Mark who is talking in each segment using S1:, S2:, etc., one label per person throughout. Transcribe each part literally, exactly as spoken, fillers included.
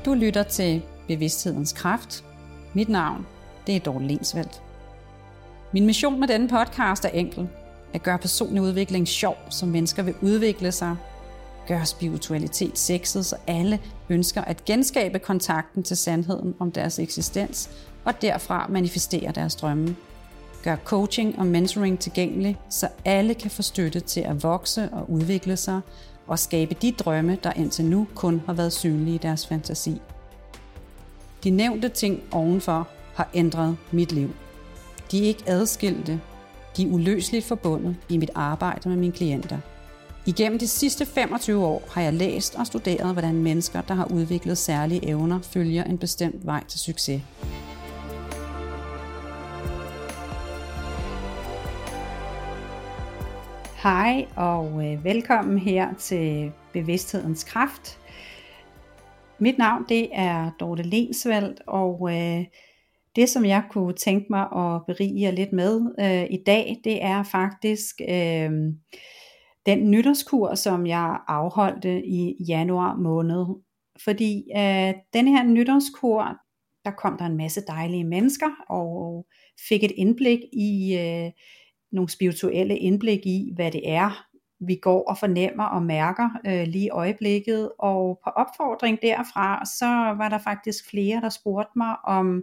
S1: Du lytter til Bevidsthedens Kraft. Mit navn, det er Dorte Lensvelt. Min mission med denne podcast er enkel. At gøre personlig udvikling sjov, så mennesker vil udvikle sig. Gøre spiritualitet sexet, så alle ønsker at genskabe kontakten til sandheden om deres eksistens, og derfra manifestere deres drømme. Gør coaching og mentoring tilgængelig, så alle kan få støtte til at vokse og udvikle sig, og skabe de drømme, der indtil nu kun har været synlige i deres fantasi. De nævnte ting ovenfor har ændret mit liv. De er ikke adskilte. De er uløseligt forbundet i mit arbejde med mine klienter. Igennem de sidste femogtyve år har jeg læst og studeret, hvordan mennesker, der har udviklet særlige evner, følger en bestemt vej til succes. Hej og velkommen her til Bevidsthedens Kraft. Mit navn det er Dorte Lensvelt, og øh, det som jeg kunne tænke mig at berige jer lidt med øh, i dag, det er faktisk øh, den nytårskur, som jeg afholdte i januar måned. Fordi øh, den her nytårskur, der kom der en masse dejlige mennesker og fik et indblik i øh, nogle spirituelle indblik i, hvad det er, vi går og fornemmer og mærker øh, lige i øjeblikket. Og på opfordring derfra, så var der faktisk flere, der spurgte mig, om,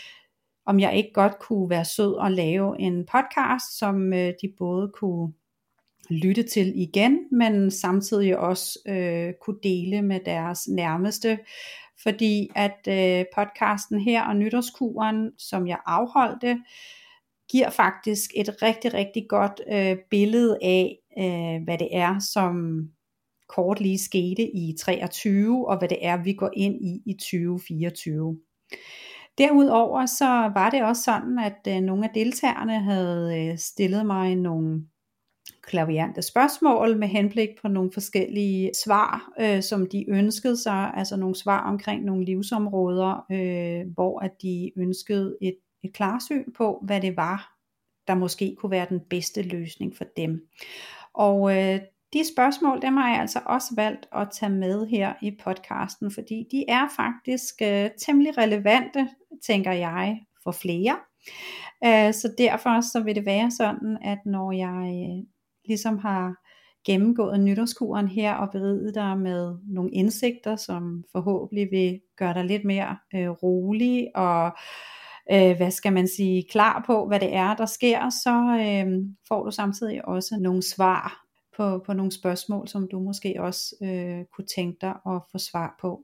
S1: om jeg ikke godt kunne være sød og lave en podcast, som øh, de både kunne lytte til igen, men samtidig også øh, kunne dele med deres nærmeste. Fordi at øh, podcasten her og nytårskuren, som jeg afholdte, giver faktisk et rigtig, rigtig godt øh, billede af, øh, hvad det er, som kort lige skete i treogtyve, og hvad det er, vi går ind i i tyve fireogtyve. Derudover så var det også sådan, at øh, nogle af deltagerne havde øh, stillet mig nogle klaviante spørgsmål med henblik på nogle forskellige svar, øh, som de ønskede sig, altså nogle svar omkring nogle livsområder, øh, hvor at de ønskede et et klarsyn på, hvad det var, der måske kunne være den bedste løsning for dem. Og øh, de spørgsmål, dem har jeg altså også valgt at tage med her i podcasten, fordi de er faktisk øh, temmelig relevante, tænker jeg, for flere. Øh, så derfor så vil det være sådan, at når jeg øh, ligesom har gennemgået nytårskuren her og beriget dig med nogle indsigter, som forhåbentlig vil gøre dig lidt mere øh, rolig og Øh, hvad skal man sige, klar på, hvad det er, der sker, så øh, får du samtidig også nogle svar på, på nogle spørgsmål, som du måske også øh, kunne tænke dig at få svar på.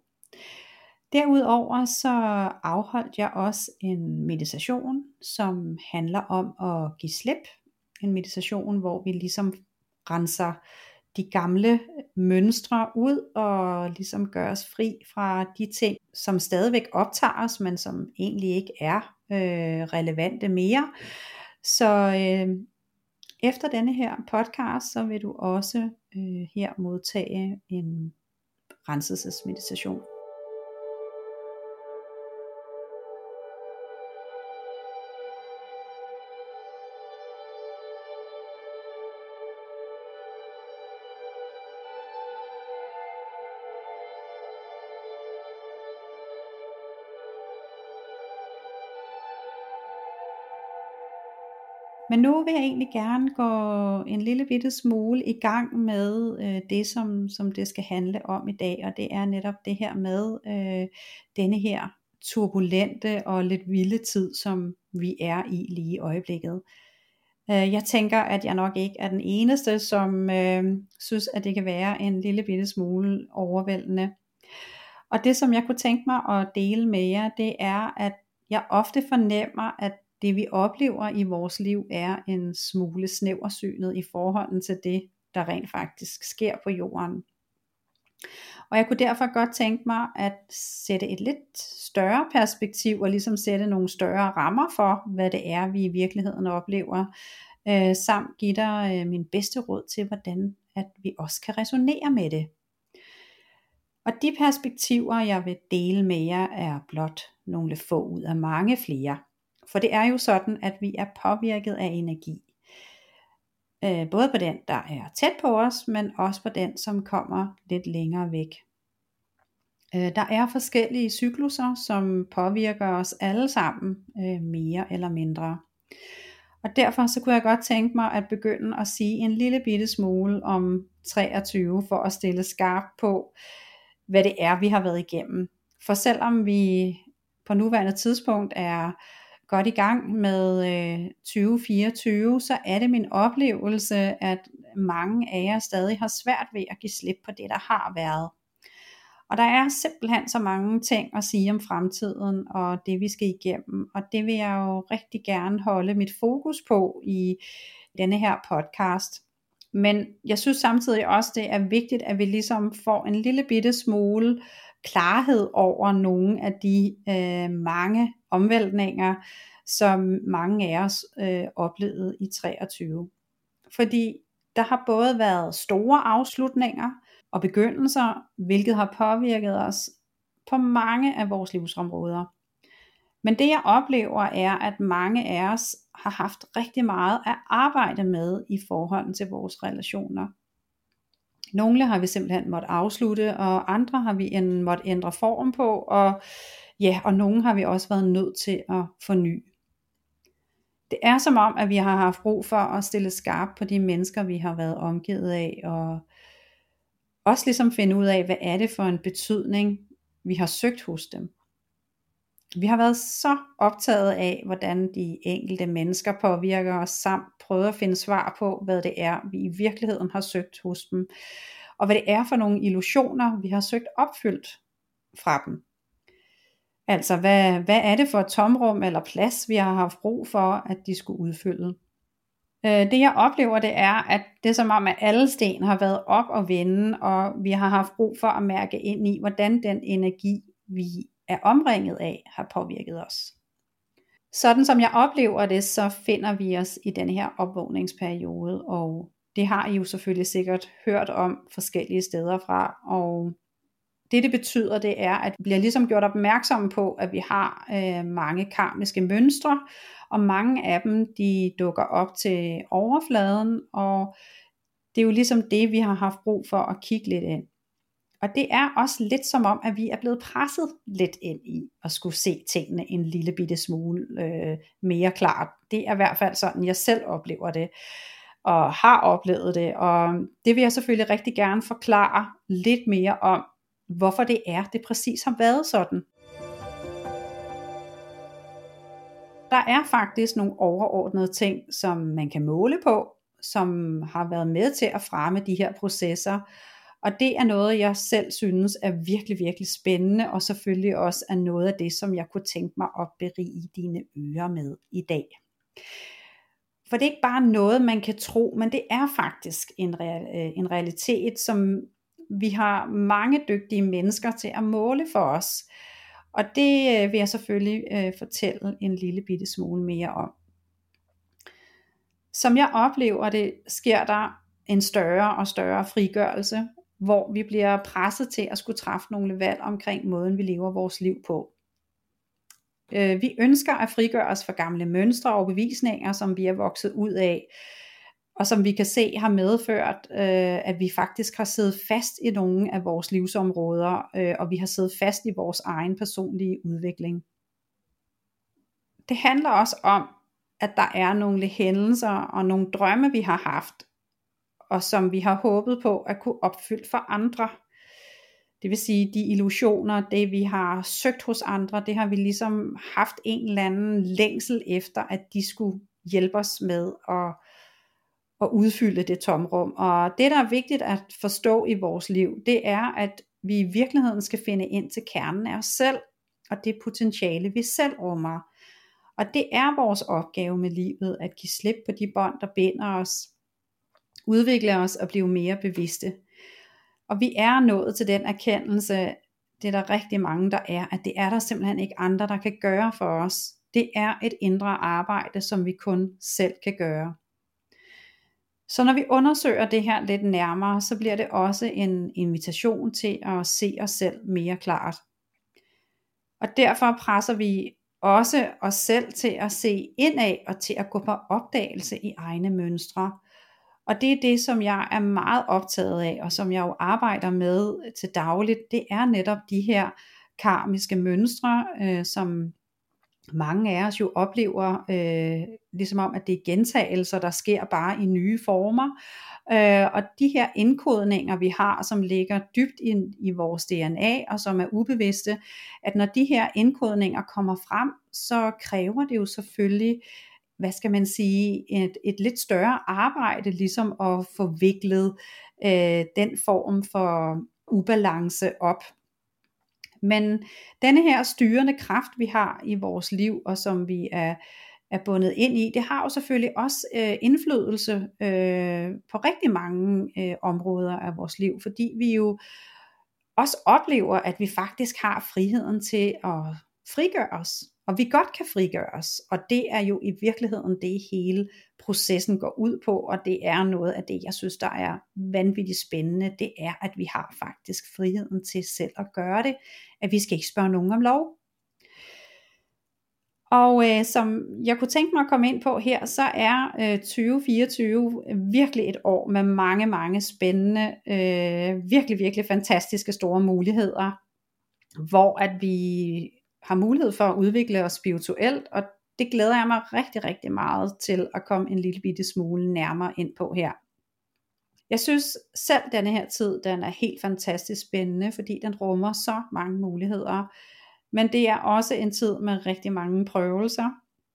S1: Derudover så afholdt jeg også en meditation, som handler om at give slip. En meditation, hvor vi ligesom renser de gamle mønstre ud og ligesom gør os fri fra de ting, som stadigvæk optager os, men som egentlig ikke er øh, relevante mere. Så øh, efter denne her podcast, så vil du også øh, her modtage en renselsesmeditation. Men nu vil jeg egentlig gerne gå en lille bitte smule i gang med øh, det, som, som det skal handle om i dag, og det er netop det her med øh, denne her turbulente og lidt vilde tid, som vi er i lige i øjeblikket. Øh, jeg tænker, at jeg nok ikke er den eneste, som øh, synes, at det kan være en lille bitte smule overvældende. Og det, som jeg kunne tænke mig at dele med jer, det er, at jeg ofte fornemmer, at det vi oplever i vores liv er en smule snæversynet i forhold til det, der rent faktisk sker på jorden. Og jeg kunne derfor godt tænke mig at sætte et lidt større perspektiv og ligesom sætte nogle større rammer for, hvad det er, vi i virkeligheden oplever, øh, samt give dig øh, min bedste råd til, hvordan at vi også kan resonere med det. Og de perspektiver, jeg vil dele med jer, er blot nogle få ud af mange flere. For det er jo sådan, at vi er påvirket af energi. Øh, både på den, der er tæt på os, men også på den, som kommer lidt længere væk. Øh, der er forskellige cykluser, som påvirker os alle sammen øh, mere eller mindre. Og derfor så kunne jeg godt tænke mig at begynde at sige en lille bitte smule om treogtyve, for at stille skarpt på, hvad det er, vi har været igennem. For selvom vi på nuværende tidspunkt er godt i gang med øh, tyve fireogtyve, så er det min oplevelse, at mange af jer stadig har svært ved at give slip på det, der har været. Og der er simpelthen så mange ting at sige om fremtiden og det vi skal igennem, og det vil jeg jo rigtig gerne holde mit fokus på i denne her podcast. Men jeg synes samtidig også, det er vigtigt, at vi ligesom får en lille bitte smule klarhed over nogle af de øh, mange omvæltninger, som mange af os øh, oplevede i treogtyve. Fordi der har både været store afslutninger og begyndelser, hvilket har påvirket os på mange af vores livsområder. Men det jeg oplever er, at mange af os har haft rigtig meget at arbejde med i forhold til vores relationer. Nogle har vi simpelthen måttet afslutte, og andre har vi en, måttet ændre form på, og ja, og nogle har vi også været nødt til at forny. Det er som om, at vi har haft brug for at stille skarp på de mennesker, vi har været omgivet af, og også ligesom finde ud af, hvad er det for en betydning, vi har søgt hos dem. Vi har været så optaget af, hvordan de enkelte mennesker påvirker os, samt prøvet at finde svar på, hvad det er, vi i virkeligheden har søgt hos dem, og hvad det er for nogle illusioner, vi har søgt opfyldt fra dem. Altså, hvad, hvad er det for et tomrum eller plads, vi har haft brug for, at de skulle udfylde? Det jeg oplever, det er, at det er som om, at alle sten har været op og vende, og vi har haft brug for at mærke ind i, hvordan den energi, vi er omringet af, har påvirket os. Sådan som jeg oplever det, så finder vi os i den her opvågningsperiode, og det har I jo selvfølgelig sikkert hørt om forskellige steder fra, og det det betyder, det er, at vi bliver ligesom gjort opmærksomme på, at vi har øh, mange karmiske mønstre, og mange af dem, de dukker op til overfladen, og det er jo ligesom det, vi har haft brug for at kigge lidt ind. Og det er også lidt som om, at vi er blevet presset lidt ind i at skulle se tingene en lille bitte smule øh, mere klart. Det er i hvert fald sådan, jeg selv oplever det, og har oplevet det, og det vil jeg selvfølgelig rigtig gerne forklare lidt mere om, hvorfor det er, det præcis har været sådan. Der er faktisk nogle overordnede ting, som man kan måle på, som har været med til at fremme de her processer. Og det er noget, jeg selv synes er virkelig, virkelig spændende, og selvfølgelig også er noget af det, som jeg kunne tænke mig at berige dine ører med i dag. For det er ikke bare noget, man kan tro, men det er faktisk en, real, en realitet, som vi har mange dygtige mennesker til at måle for os. Og det vil jeg selvfølgelig øh, fortælle en lille bitte smule mere om. Som jeg oplever det, sker der en større og større frigørelse, hvor vi bliver presset til at skulle træffe nogle valg omkring måden, vi lever vores liv på. Øh, vi ønsker at frigøre os fra gamle mønstre og overbevisninger, som vi er vokset ud af, og som vi kan se har medført, øh, at vi faktisk har siddet fast i nogle af vores livsområder, øh, og vi har siddet fast i vores egen personlige udvikling. Det handler også om, at der er nogle hændelser og nogle drømme, vi har haft, og som vi har håbet på at kunne opfylde for andre. Det vil sige, de illusioner, det vi har søgt hos andre, det har vi ligesom haft en eller anden længsel efter, at de skulle hjælpe os med at, at udfylde det tomrum. Og det, der er vigtigt at forstå i vores liv, det er, at vi i virkeligheden skal finde ind til kernen af os selv, og det potentiale, vi selv rummer. Og det er vores opgave med livet, at give slip på de bånd, der binder os, udvikle os og blive mere bevidste. Og vi er nået til den erkendelse, det er der rigtig mange, der er, at det er der simpelthen ikke andre, der kan gøre for os. Det er et indre arbejde, som vi kun selv kan gøre. Så når vi undersøger det her lidt nærmere, så bliver det også en invitation til at se os selv mere klart. Og derfor presser vi også os selv til at se indad og til at gå på opdagelse i egne mønstre. Og det er det, som jeg er meget optaget af, og som jeg jo arbejder med til dagligt, det er netop de her karmiske mønstre, øh, som mange af os jo oplever, øh, ligesom om, at det er gentagelser, der sker bare i nye former. Øh, og de her indkodninger, vi har, som ligger dybt i, i vores D N A, og som er ubevidste, at når de her indkodninger kommer frem, så kræver det jo selvfølgelig, hvad skal man sige, et, et lidt større arbejde, ligesom at få viklet øh, den form for ubalance op. Men denne her styrende kraft, vi har i vores liv, og som vi er, er bundet ind i, det har jo selvfølgelig også øh, indflydelse øh, på rigtig mange øh, områder af vores liv, fordi vi jo også oplever, at vi faktisk har friheden til at frigøre os, og vi godt kan frigøre os, og det er jo i virkeligheden det hele processen går ud på, og det er noget af det, jeg synes, der er vanvittigt spændende, det er, at vi har faktisk friheden til selv at gøre det, at vi skal ikke spørge nogen om lov. Og øh, som jeg kunne tænke mig at komme ind på her, så er øh, tyve fireogtyve virkelig et år med mange, mange spændende, øh, virkelig, virkelig fantastiske store muligheder, hvor at vi har mulighed for at udvikle os spirituelt, og det glæder jeg mig rigtig, rigtig meget til at komme en lille bitte smule nærmere ind på her. Jeg synes selv, denne her tid, den er helt fantastisk spændende, fordi den rummer så mange muligheder, men det er også en tid med rigtig mange prøvelser.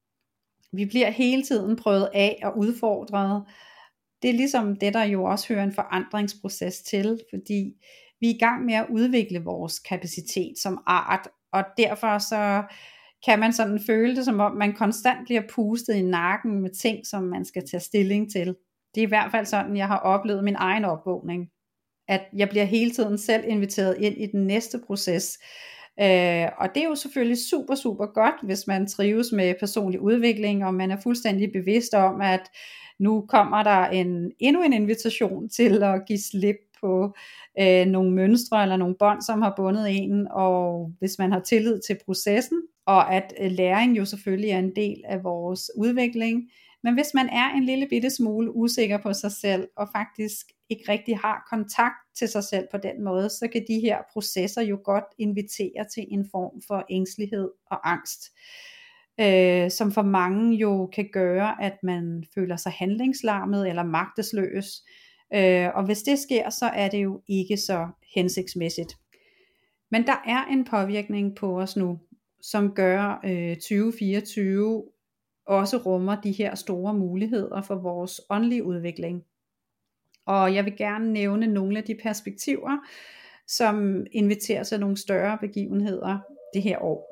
S1: Vi bliver hele tiden prøvet af og udfordret. Det er ligesom det, der jo også hører en forandringsproces til, fordi vi er i gang med at udvikle vores kapacitet som art, og derfor så kan man sådan føle det, som om man konstant bliver pustet i nakken med ting, som man skal tage stilling til. Det er i hvert fald sådan, jeg har oplevet min egen opvågning, at jeg bliver hele tiden selv inviteret ind i den næste proces. Øh, og det er jo selvfølgelig super, super godt, hvis man trives med personlig udvikling, og man er fuldstændig bevidst om, at nu kommer der en, endnu en invitation til at give slip på øh, nogle mønstre eller nogle bånd, som har bundet en, og hvis man har tillid til processen, og at øh, læring jo selvfølgelig er en del af vores udvikling. Men hvis man er en lille bitte smule usikker på sig selv, og faktisk ikke rigtig har kontakt til sig selv på den måde, så kan de her processer jo godt invitere til en form for ængstelighed og angst, øh, som for mange jo kan gøre, at man føler sig handlingslammet eller magtesløs. Øh, og hvis det sker, så er det jo ikke så hensigtsmæssigt. Men der er en påvirkning på os nu, som gør øh, tyve fireogtyve også rummer de her store muligheder for vores åndelige udvikling. Og jeg vil gerne nævne nogle af de perspektiver, som inviterer til nogle større begivenheder det her år.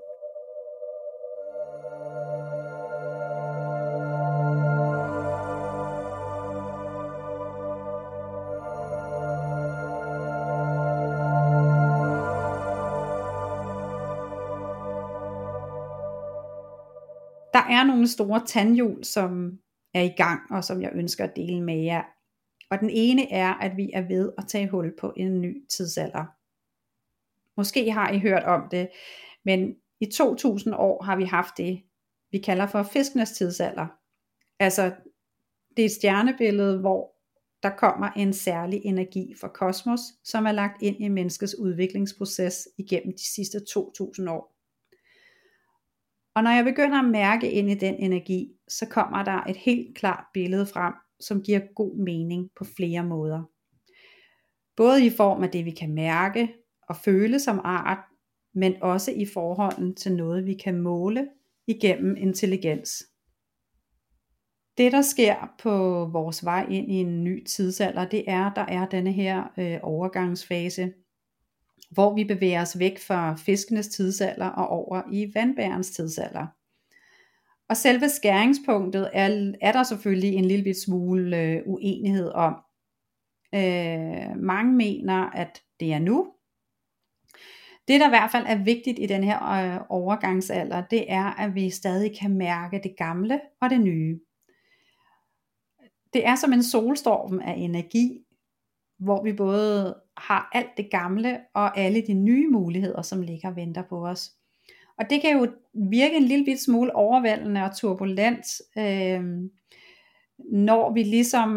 S1: Der er nogle store tandhjul, som er i gang, og som jeg ønsker at dele med jer. Og den ene er, at vi er ved at tage hul på en ny tidsalder. Måske har I hørt om det, men i to tusind år har vi haft det, vi kalder for fiskenes tidsalder. Altså, det er et stjernebillede, hvor der kommer en særlig energi fra kosmos, som er lagt ind i menneskets udviklingsproces igennem de sidste to tusind år. Og når jeg begynder at mærke ind i den energi, så kommer der et helt klart billede frem, som giver god mening på flere måder. Både i form af det, vi kan mærke og føle som art, men også i forhold til noget, vi kan måle igennem intelligens. Det, der sker på vores vej ind i en ny tidsalder, det er, der er denne her øh, overgangsfase, hvor vi bevæger os væk fra fiskenes tidsalder og over i vandbærens tidsalder. Og selve skæringspunktet er, er der selvfølgelig en lille bit smule øh, uenighed om. Øh, mange mener, at det er nu. Det, der i hvert fald er vigtigt i den her øh, overgangsalder, det er, at vi stadig kan mærke det gamle og det nye. Det er som en solstorm af energi, hvor vi både har alt det gamle og alle de nye muligheder, som ligger og venter på os. Og det kan jo virke en lille bit smule overvældende og turbulent, øh, når vi ligesom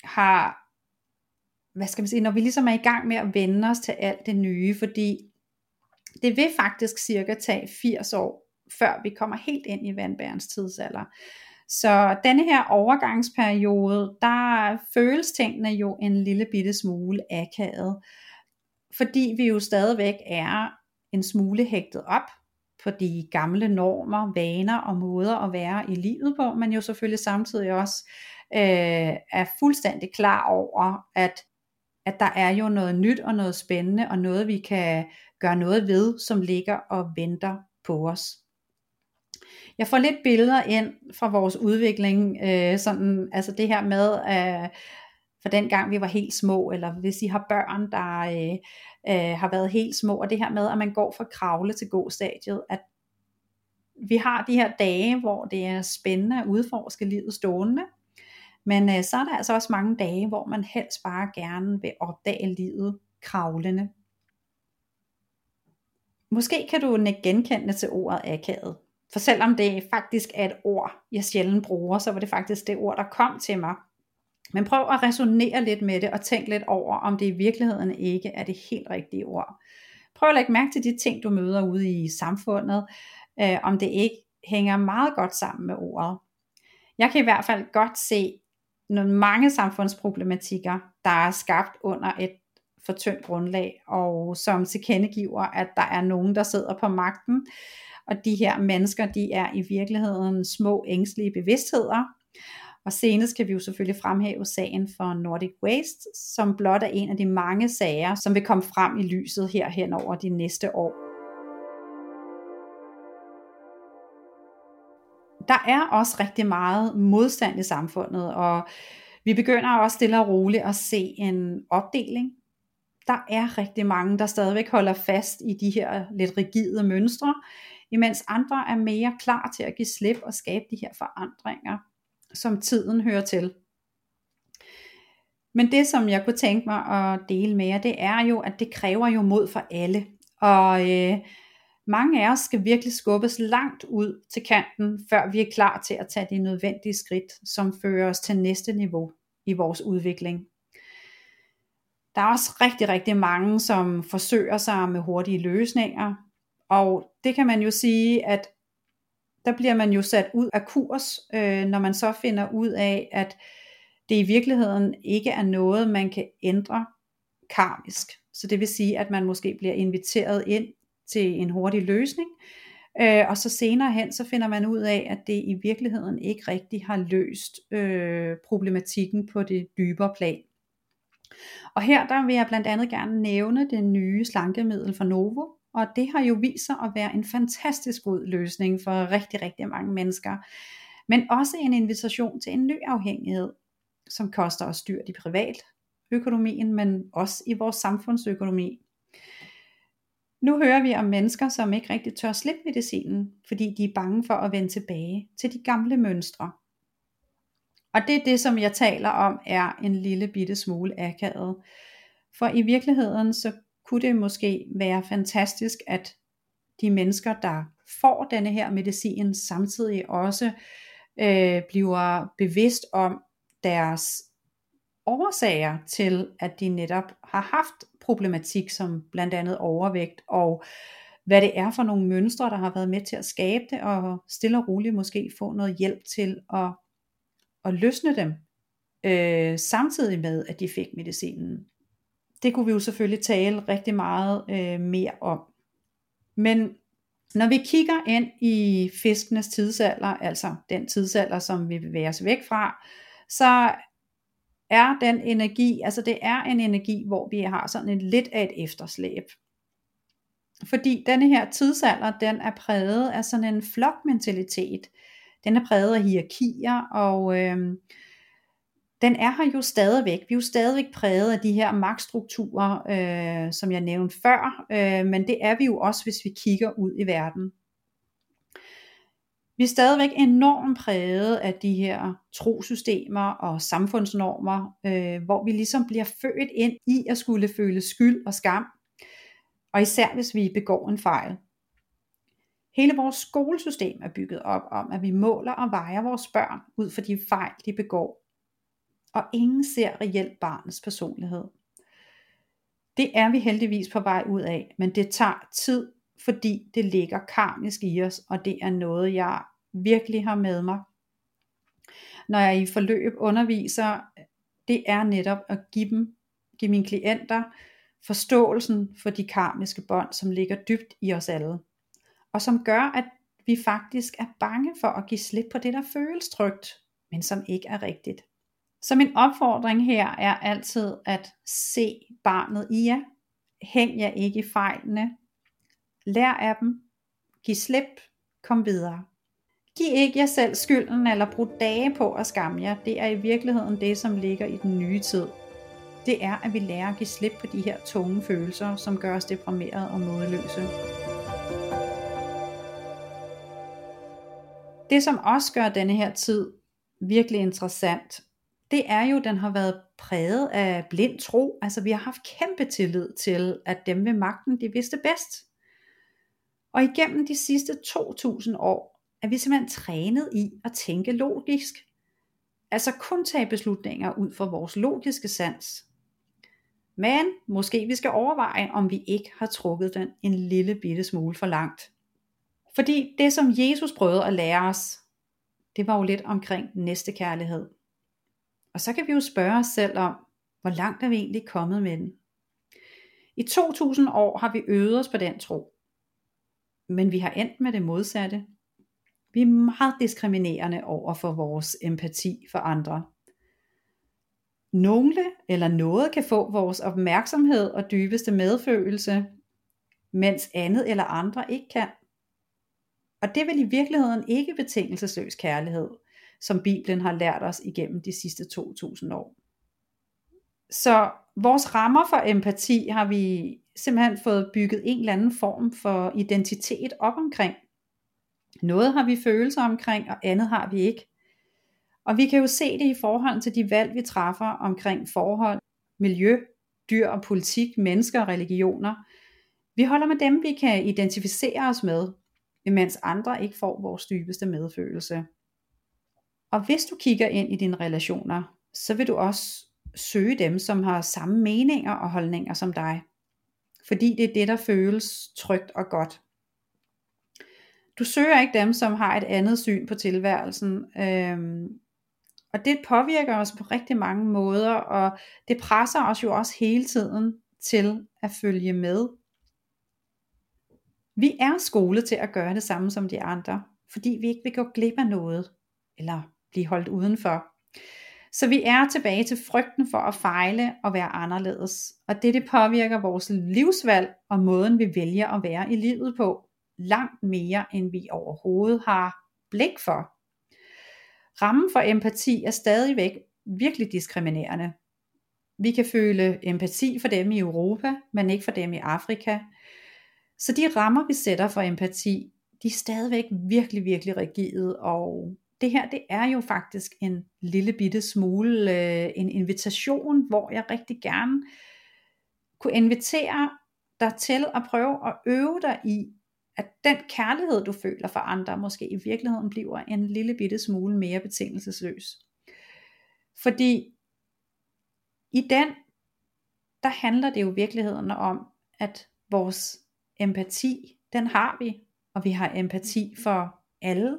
S1: har, hvad skal man sige, når vi ligesom er i gang med at vende os til alt det nye, fordi det vil faktisk cirka tage firs år, før vi kommer helt ind i vandbærens tidsalder. Så denne her overgangsperiode, der føles tingene jo en lille bitte smule akavet, fordi vi jo stadigvæk er en smule hægtet op på de gamle normer, vaner og måder at være i livet på, men jo selvfølgelig samtidig også øh, er fuldstændig klar over, at, at der er jo noget nyt og noget spændende, og noget vi kan gøre noget ved, som ligger og venter på os. Jeg får lidt billeder ind fra vores udvikling, øh, sådan, altså det her med, øh, for den gang vi var helt små, eller hvis I har børn, der øh, øh, har været helt små, og det her med, at man går fra kravle til gå-stadiet, at vi har de her dage, hvor det er spændende at udforske livet stående, men øh, så er der altså også mange dage, hvor man helst bare gerne vil opdage livet kravlende. Måske kan du ikke genkende til ordet akavet. For selvom det faktisk er et ord, jeg sjældent bruger, så var det faktisk det ord, der kom til mig. Men prøv at resonere lidt med det, og tænk lidt over, om det i virkeligheden ikke er det helt rigtige ord. Prøv at lægge mærke til de ting, du møder ude i samfundet, øh, om det ikke hænger meget godt sammen med ordet. Jeg kan i hvert fald godt se nogle mange samfundsproblematikker, der er skabt under et for tyndt grundlag, og som tilkendegiver, at der er nogen, der sidder på magten, og de her mennesker, de er i virkeligheden små ængstlige bevidstheder. Og senest kan vi jo selvfølgelig fremhæve sagen for Nordic Waste, som blot er en af de mange sager, som vil komme frem i lyset her hen over de næste år. Der er også rigtig meget modstand i samfundet, og vi begynder også stille og roligt at se en opdeling. Der er rigtig mange, der stadigvæk holder fast i de her lidt rigide mønstre, imens andre er mere klar til at give slip og skabe de her forandringer, som tiden hører til. Men det, som jeg kunne tænke mig at dele med jer, det er jo, at det kræver jo mod for alle. Og øh, mange af os skal virkelig skubbes langt ud til kanten, før vi er klar til at tage de nødvendige skridt, som fører os til næste niveau i vores udvikling. Der er også rigtig, rigtig mange, som forsøger sig med hurtige løsninger. Og det kan man jo sige, at der bliver man jo sat ud af kurs, øh, når man så finder ud af, at det i virkeligheden ikke er noget, man kan ændre karmisk. Så det vil sige, at man måske bliver inviteret ind til en hurtig løsning, øh, og så senere hen, så finder man ud af, at det i virkeligheden ikke rigtig har løst øh, problematikken på det dybere plan. Og her der vil jeg blandt andet gerne nævne det nye slankemiddel fra Novo, og det har jo vist sig at være en fantastisk god løsning for rigtig, rigtig mange mennesker, men også en invitation til en ny afhængighed, som koster os dyrt i privatøkonomien, men også i vores samfundsøkonomi. Nu hører vi om mennesker, som ikke rigtig tør slippe medicinen, fordi de er bange for at vende tilbage til de gamle mønstre. Og det er det, som jeg taler om, er en lille bitte smule akavet. For i virkeligheden, så kunne det måske være fantastisk, at de mennesker, der får denne her medicin, samtidig også øh, bliver bevidst om deres årsager til, at de netop har haft problematik, som blandt andet overvægt, og hvad det er for nogle mønstre, der har været med til at skabe det, og stille og roligt måske få noget hjælp til at, at løsne dem, øh, samtidig med, at de fik medicinen. Det kunne vi jo selvfølgelig tale rigtig meget øh, mere om. Men når vi kigger ind i fiskenes tidsalder, altså den tidsalder, som vi bevæger os væk fra, så er den energi, altså det er en energi, hvor vi har sådan en lidt af et efterslæb. Fordi denne her tidsalder, den er præget af sådan en flokmentalitet. Den er præget af hierarkier, og øh, den er her jo stadigvæk. Vi er jo stadigvæk præget af de her magtstrukturer, øh, som jeg nævnte før, øh, men det er vi jo også, hvis vi kigger ud i verden. Vi er stadigvæk enormt præget af de her trosystemer og samfundsnormer, øh, hvor vi ligesom bliver født ind i at skulle føle skyld og skam, og især hvis vi begår en fejl. Hele vores skolesystem er bygget op om, at vi måler og vejer vores børn ud for de fejl, de begår. og ingen ser reelt barnets personlighed. Det er vi heldigvis på vej ud af, men det tager tid, fordi det ligger karmisk i os, og det er noget, jeg virkelig har med mig. Når jeg i forløb underviser, det er netop at give dem, give mine klienter forståelsen for de karmiske bånd, som ligger dybt i os alle, og som gør, at vi faktisk er bange for at give slip på det, der føles trygt, men som ikke er rigtigt. Så min opfordring her er altid at se barnet i jer. Hæng jer ikke i fejlene. Lær af dem. Giv slip. Kom videre. Giv ikke jer selv skylden eller brug dage på at skamme jer. Det er i virkeligheden det, som ligger i den nye tid. Det er, at vi lærer at give slip på de her tunge følelser, som gør os deprimerede og modløse. Det, som også gør denne her tid virkelig interessant, det er jo, at den har været præget af blind tro. Altså vi har haft kæmpe tillid til, at dem ved magten, de vidste bedst. Og igennem de sidste to tusind år, er vi simpelthen trænet i at tænke logisk. Altså kun tage beslutninger ud fra vores logiske sans. Men måske vi skal overveje, om vi ikke har trukket den en lille bitte smule for langt. Fordi det, som Jesus prøvede at lære os, det var jo lidt omkring næstekærlighed. Og så kan vi jo spørge os selv om, hvor langt er vi egentlig kommet med den. I to tusind år har vi øvet os på den tro. Men vi har endt med det modsatte. Vi er meget diskriminerende over for vores empati for andre. Nogle eller noget kan få vores opmærksomhed og dybeste medfølelse, mens andet eller andre ikke kan. Og det er vel i virkeligheden ikke betingelsesløs kærlighed, som Bibelen har lært os igennem de sidste to tusind år. Så vores rammer for empati har vi simpelthen fået bygget en eller anden form for identitet op omkring. Noget har vi følelser omkring, og andet har vi ikke. Og vi kan jo se det i forhold til de valg, vi træffer omkring forhold, miljø, dyr og politik, mennesker og religioner. Vi holder med dem, vi kan identificere os med, mens andre ikke får vores dybeste medfølelse. Og hvis du kigger ind i dine relationer, så vil du også søge dem, som har samme meninger og holdninger som dig. Fordi det er det, der føles trygt og godt. Du søger ikke dem, som har et andet syn på tilværelsen. Øhm, og det påvirker os på rigtig mange måder, og det presser os jo også hele tiden til at følge med. Vi er skolet til at gøre det samme som de andre, fordi vi ikke vil gå glip af noget, eller blive holdt udenfor. Så vi er tilbage til frygten for at fejle og være anderledes. Og det, det påvirker vores livsvalg og måden, vi vælger at være i livet på, langt mere, end vi overhovedet har blik for. Rammen for empati er stadigvæk virkelig diskriminerende. Vi kan føle empati for dem i Europa, men ikke for dem i Afrika. Så de rammer, vi sætter for empati, de er stadigvæk virkelig, virkelig rigide, og det her, det er jo faktisk en lille bitte smule øh, en invitation, hvor jeg rigtig gerne kunne invitere dig til at prøve at øve dig i, at den kærlighed, du føler for andre, måske i virkeligheden bliver en lille bitte smule mere betingelsesløs. Fordi i den, der handler det jo i virkeligheden om, at vores empati, den har vi, og vi har empati for alle.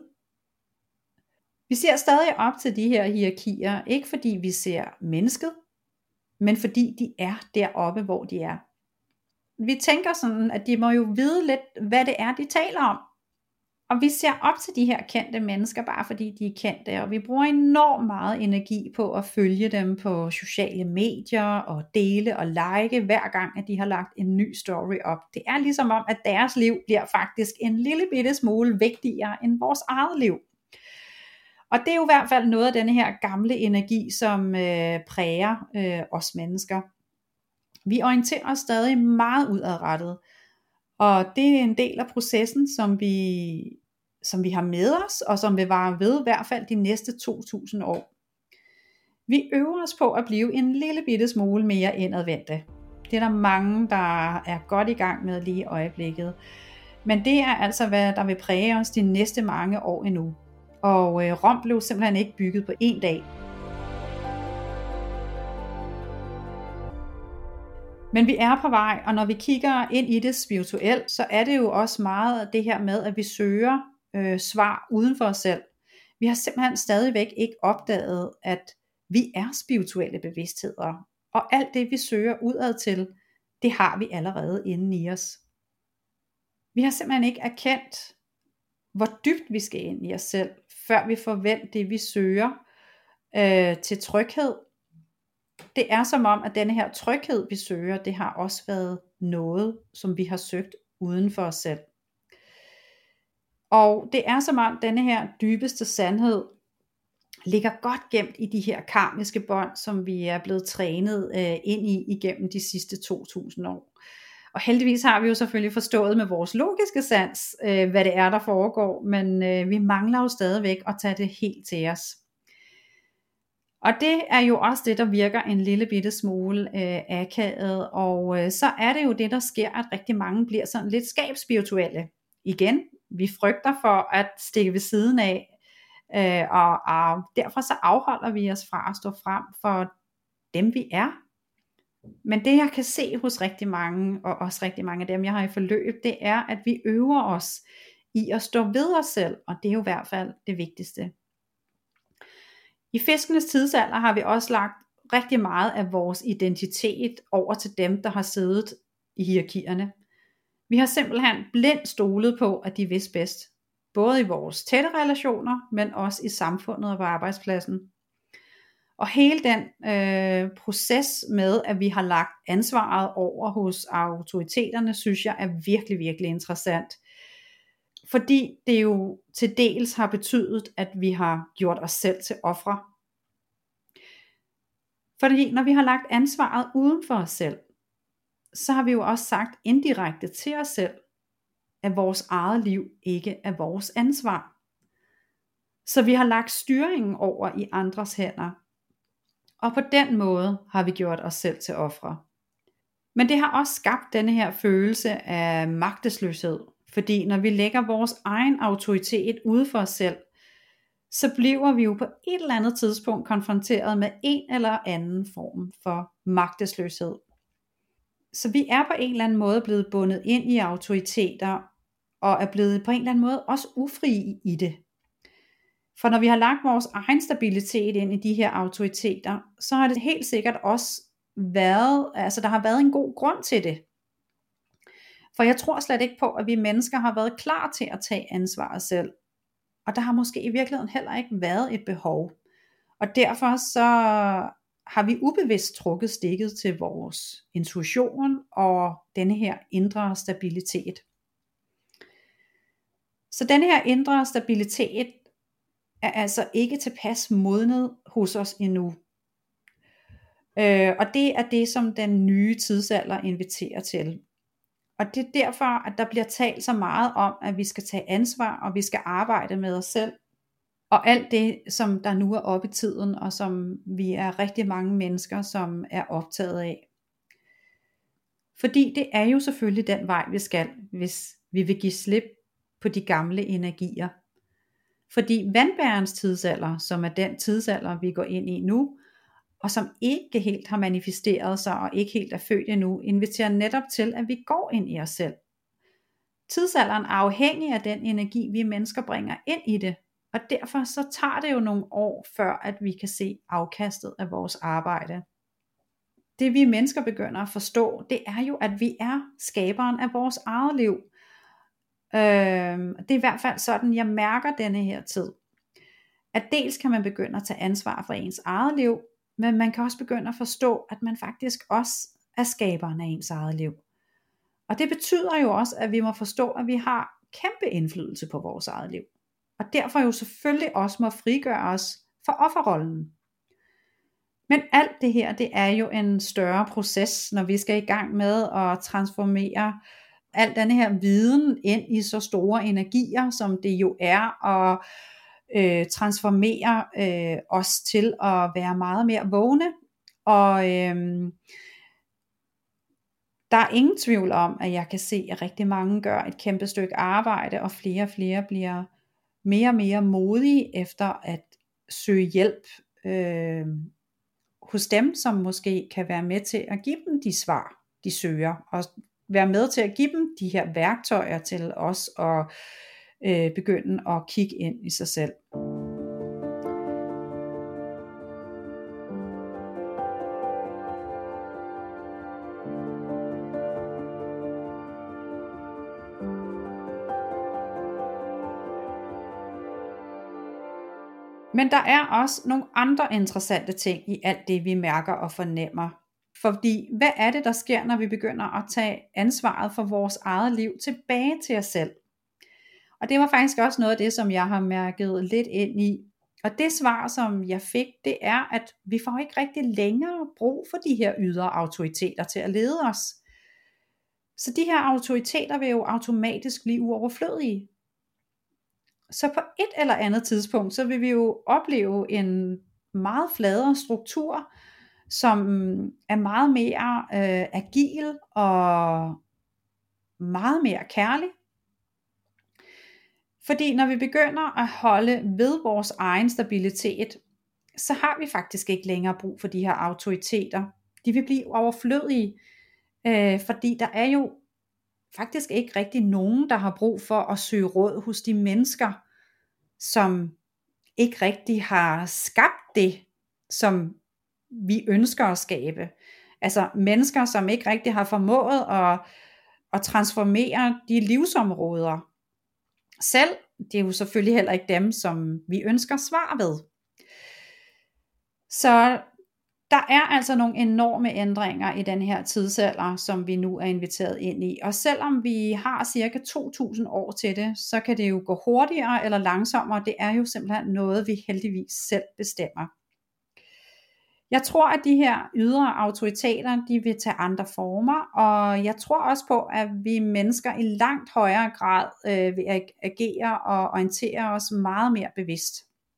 S1: Vi ser stadig op til de her hierarkier, ikke fordi vi ser mennesket, men fordi de er deroppe, hvor de er. Vi tænker sådan, at de må jo vide lidt, hvad det er, de taler om. Og vi ser op til de her kendte mennesker, bare fordi de er kendte, og vi bruger enormt meget energi på at følge dem på sociale medier, og dele og like, hver gang, at de har lagt en ny story op. Det er ligesom om, at deres liv bliver faktisk en lille bitte smule vigtigere end vores eget liv. Og det er jo i hvert fald noget af denne her gamle energi, som øh, præger øh, os mennesker. Vi orienterer os stadig meget udadrettet, og det er en del af processen, som vi, som vi har med os, og som vil vare ved i hvert fald de næste to tusind år. Vi øver os på at blive en lille bitte smule mere indadvendte. Det er der mange, der er godt i gang med lige i øjeblikket. Men det er altså, hvad der vil præge os de næste mange år endnu. Og øh, Rom blev simpelthen ikke bygget på en dag. Men vi er på vej, og når vi kigger ind i det spirituelt, så er det jo også meget det her med, at vi søger øh, svar uden for os selv. Vi har simpelthen stadigvæk ikke opdaget, at vi er spirituelle bevidstheder, og alt det vi søger udad til, det har vi allerede inde i os. Vi har simpelthen ikke erkendt, hvor dybt vi skal ind i os selv, før vi får vendt det vi søger øh, til tryghed. Det er som om, at denne her tryghed vi søger, det har også været noget, som vi har søgt uden for os selv. Og det er som om, denne her dybeste sandhed ligger godt gemt i de her karmiske bånd, som vi er blevet trænet øh, ind i igennem de sidste to tusind år. Og heldigvis har vi jo selvfølgelig forstået med vores logiske sans, øh, hvad det er, der foregår, men øh, vi mangler jo stadigvæk at tage det helt til os. Og det er jo også det, der virker en lille bitte smule øh, akavet, og øh, så er det jo det, der sker, at rigtig mange bliver sådan lidt skabsspirituelle. Igen, vi frygter for at stikke ved siden af, øh, og, og derfor så afholder vi os fra at stå frem for dem vi er. Men det jeg kan se hos rigtig mange, og også rigtig mange af dem jeg har i forløb, det er at vi øver os i at stå ved os selv, og det er jo i hvert fald det vigtigste. I fiskenes tidsalder har vi også lagt rigtig meget af vores identitet over til dem, der har siddet i hierarkierne. Vi har simpelthen blindt stolet på, at de vidste bedst. Både i vores tætte relationer, men også i samfundet og på arbejdspladsen. Og hele den øh, proces med, at vi har lagt ansvaret over hos autoriteterne, synes jeg er virkelig, virkelig interessant. Fordi det jo til dels har betydet, at vi har gjort os selv til ofre. Fordi når vi har lagt ansvaret uden for os selv, så har vi jo også sagt indirekte til os selv, at vores eget liv ikke er vores ansvar. Så vi har lagt styringen over i andres hænder. Og på den måde har vi gjort os selv til ofre. Men det har også skabt denne her følelse af magtesløshed. Fordi når vi lægger vores egen autoritet ude for os selv, så bliver vi jo på et eller andet tidspunkt konfronteret med en eller anden form for magtesløshed. Så vi er på en eller anden måde blevet bundet ind i autoriteter, og er blevet på en eller anden måde også ufrie i det. For når vi har lagt vores egen stabilitet ind i de her autoriteter, så har det helt sikkert også været, altså der har været en god grund til det. For jeg tror slet ikke på, at vi mennesker har været klar til at tage ansvaret selv. Og der har måske i virkeligheden heller ikke været et behov. Og derfor så har vi ubevidst trukket stikket til vores intuition og denne her indre stabilitet. Så denne her indre stabilitet er altså ikke tilpas modnet hos os endnu. Øh, og det er det, som den nye tidsalder inviterer til. Og det er derfor, at der bliver talt så meget om, at vi skal tage ansvar, og vi skal arbejde med os selv. Og alt det, som der nu er oppe i tiden, og som vi er rigtig mange mennesker, som er optaget af. Fordi det er jo selvfølgelig den vej, vi skal, hvis vi vil give slip på de gamle energier. Fordi vandbærens tidsalder, som er den tidsalder, vi går ind i nu, og som ikke helt har manifesteret sig, og ikke helt er født endnu, inviterer netop til, at vi går ind i os selv. Tidsalderen er afhængig af den energi, vi mennesker bringer ind i det, og derfor så tager det jo nogle år, før at vi kan se afkastet af vores arbejde. Det vi mennesker begynder at forstå, det er jo, at vi er skaberen af vores eget liv. Det er i hvert fald sådan, jeg mærker denne her tid. At dels kan man begynde at tage ansvar for ens eget liv, men man kan også begynde at forstå, at man faktisk også er skaberen af ens eget liv. Og det betyder jo også, at vi må forstå, at vi har kæmpe indflydelse på vores eget liv. Og derfor jo selvfølgelig også må frigøre os for offerrollen. Men alt det her, det er jo en større proces, når vi skal i gang med at transformere al denne her viden ind i så store energier, som det jo er, og øh, transformere øh, os til at være meget mere vågne. Og øh, der er ingen tvivl om, at jeg kan se, at rigtig mange gør et kæmpe stykke arbejde, og flere og flere bliver mere og mere modige efter at søge hjælp øh, hos dem, som måske kan være med til at give dem de svar. de søger, og være med til at give dem de her værktøjer til os at øh, begynde at kigge ind i sig selv. Men der er også nogle andre interessante ting i alt det, vi mærker og fornemmer. Fordi hvad er det, der sker, når vi begynder at tage ansvaret for vores eget liv tilbage til os selv? Og det var faktisk også noget af det, som jeg har mærket lidt ind i. Og det svar, som jeg fik, det er, at vi får ikke rigtig længere brug for de her ydre autoriteter til at lede os. Så de her autoriteter vil jo automatisk blive uoverflødige. Så på et eller andet tidspunkt, så vil vi jo opleve en meget fladere struktur, som er meget mere øh, agil og meget mere kærlig. Fordi når vi begynder at holde ved vores egen stabilitet, så har vi faktisk ikke længere brug for de her autoriteter. De vil blive overflødige, øh, fordi der er jo faktisk ikke rigtig nogen, der har brug for at søge råd hos de mennesker, som ikke rigtig har skabt det, som vi ønsker at skabe. Altså mennesker, som ikke rigtig har formået at, at transformere de livsområder selv. Det er jo selvfølgelig heller ikke dem, som vi ønsker svar ved. Så der er altså nogle enorme ændringer i den her tidsalder, som vi nu er inviteret ind i. Og selvom vi har cirka to tusind år til det, så kan det jo gå hurtigere eller langsommere. Det er jo simpelthen noget, vi heldigvis selv bestemmer. Jeg tror, at de her ydre autoriteter, de vil tage andre former, og jeg tror også på, at vi mennesker i langt højere grad øh, vil agere og orientere os meget mere bevidst.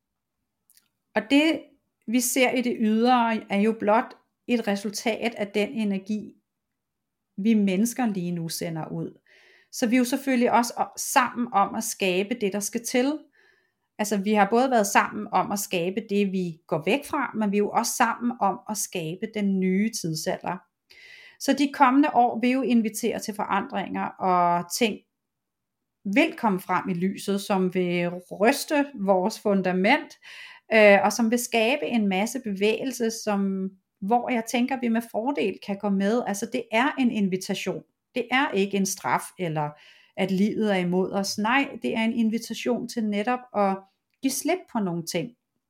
S1: Og det, vi ser i det ydre, er jo blot et resultat af den energi, vi mennesker lige nu sender ud. Så vi er jo selvfølgelig også sammen om at skabe det, der skal til. Altså vi har både været sammen om at skabe det, vi går væk fra, men vi er jo også sammen om at skabe den nye tidsalder. Så de kommende år vil jo invitere til forandringer, og ting vil komme frem i lyset, som vil ryste vores fundament, øh, og som vil skabe en masse bevægelse, som, hvor jeg tænker, vi med fordel kan gå med. Altså det er en invitation. Det er ikke en straf, eller at livet er imod os. Nej, det er en invitation til netop at give slip på nogle ting.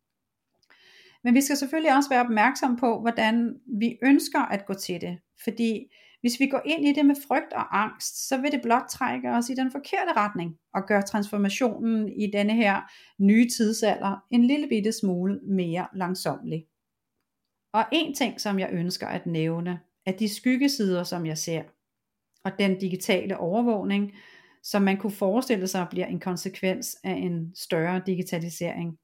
S1: Men vi skal selvfølgelig også være opmærksom på, hvordan vi ønsker at gå til det. Fordi hvis vi går ind i det med frygt og angst, så vil det blot trække os i den forkerte retning, og gøre transformationen i denne her nye tidsalder en lille bitte smule mere langsomlig. Og en ting, som jeg ønsker at nævne, er de skyggesider, som jeg ser, og den digitale overvågning, som man kunne forestille sig bliver en konsekvens af en større digitalisering.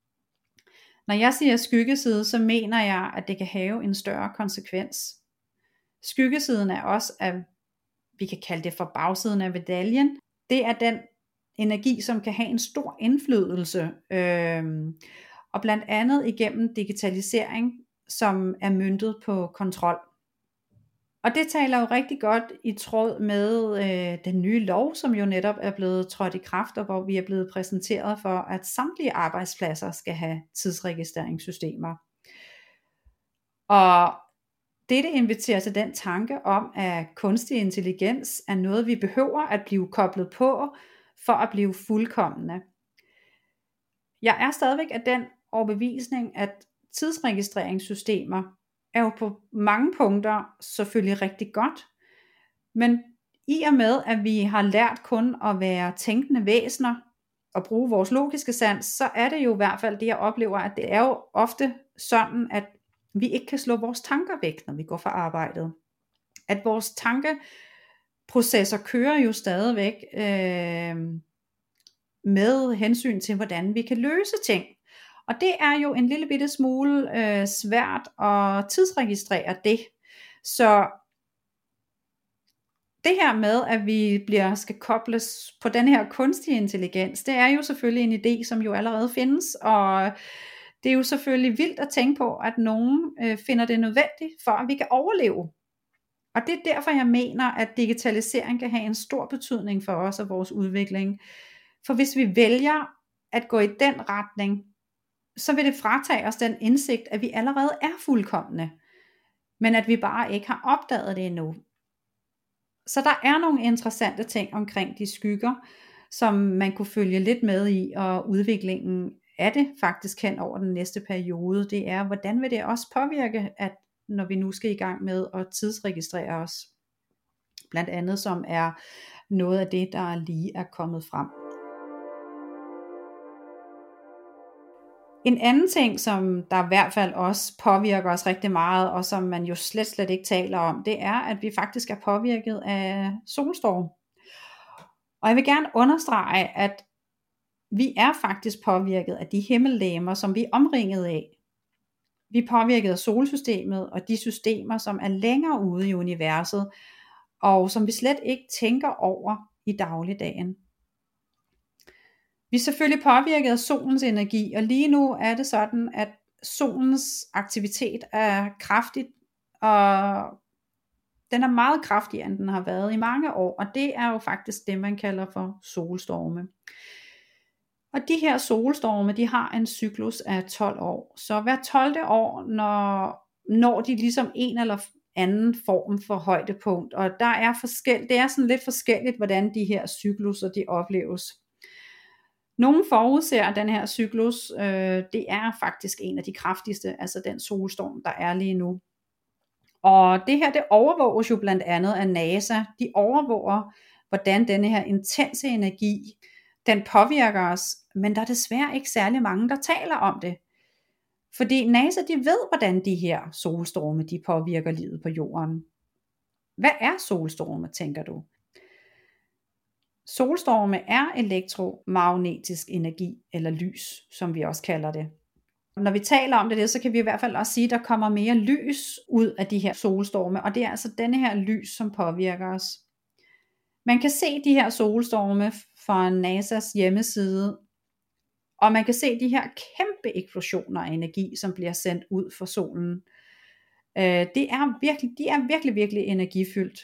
S1: Når jeg siger skyggeside, så mener jeg, at det kan have en større konsekvens. Skyggesiden er også, at vi kan kalde det for bagsiden af medaljen. Det er den energi, som kan have en stor indflydelse, øh, og blandt andet igennem digitalisering, som er møntet på kontrol. Og det taler jo rigtig godt i tråd med øh, den nye lov, som jo netop er blevet trådt i kraft, og hvor vi er blevet præsenteret for, at samtlige arbejdspladser skal have tidsregistreringssystemer. Og dette inviterer til den tanke om, at kunstig intelligens er noget, vi behøver at blive koblet på, for at blive fuldkomne. Jeg er stadigvæk af den overbevisning, at tidsregistreringssystemer er jo på mange punkter selvfølgelig rigtig godt, men i og med at vi har lært kun at være tænkende væsener og bruge vores logiske sans, så er det jo i hvert fald det, jeg oplever, at det er jo ofte sådan, at vi ikke kan slå vores tanker væk, når vi går fra arbejdet. At vores tankeprocesser kører jo stadigvæk øh, med hensyn til, hvordan vi kan løse ting. Og det er jo en lille bitte smule øh, svært at tidsregistrere det. Så det her med, at vi bliver, skal kobles på den her kunstige intelligens, det er jo selvfølgelig en idé, som jo allerede findes. Og det er jo selvfølgelig vildt at tænke på, at nogen øh, finder det nødvendigt, for at vi kan overleve. Og det er derfor jeg mener, at digitalisering kan have en stor betydning for os og vores udvikling. For hvis vi vælger at gå i den retning, så vil det fratage os den indsigt, at vi allerede er fuldkomne, men at vi bare ikke har opdaget det endnu. Så der er nogle interessante ting omkring de skygger, som man kunne følge lidt med i, og udviklingen af det faktisk hen over den næste periode, det er, hvordan vil det også påvirke, at når vi nu skal i gang med at tidsregistrere os, blandt andet som er noget af det, der lige er kommet frem. En anden ting, som der i hvert fald også påvirker os rigtig meget, og som man jo slet slet ikke taler om, det er, at vi faktisk er påvirket af solstorm. Og jeg vil gerne understrege, at vi er faktisk påvirket af de himmellegemer, som vi er omringet af. Vi er påvirket af solsystemet og de systemer, som er længere ude i universet, og som vi slet ikke tænker over i dagligdagen. Vi er selvfølgelig påvirket af solens energi, og lige nu er det sådan, at solens aktivitet er kraftigt, og den er meget kraftigere, end den har været i mange år, og det er jo faktisk det, man kalder for solstorme. Og de her solstorme, de har en cyklus af tolv år, så hver tolvte år, når, når de ligesom en eller anden form for højdepunkt, og der er forskel, det er sådan lidt forskelligt, hvordan de her cykluser, de opleves. Nogle forudser, at den her cyklus, øh, det er faktisk en af de kraftigste, altså den solstorm, der er lige nu. Og det her, det overvåges jo blandt andet af NASA. De overvåger, hvordan denne her intense energi, den påvirker os, men der er desværre ikke særlig mange, der taler om det. Fordi NASA, de ved, hvordan de her solstorme, de påvirker livet på jorden. Hvad er solstorme, tænker du? Solstorme er elektromagnetisk energi, eller lys, som vi også kalder det. Når vi taler om det, så kan vi i hvert fald også sige, at der kommer mere lys ud af de her solstorme, og det er altså denne her lys, som påvirker os. Man kan se de her solstorme fra NASAs hjemmeside, og man kan se de her kæmpe eksplosioner af energi, som bliver sendt ud fra solen. Det er virkelig, de er virkelig, virkelig energifyldt.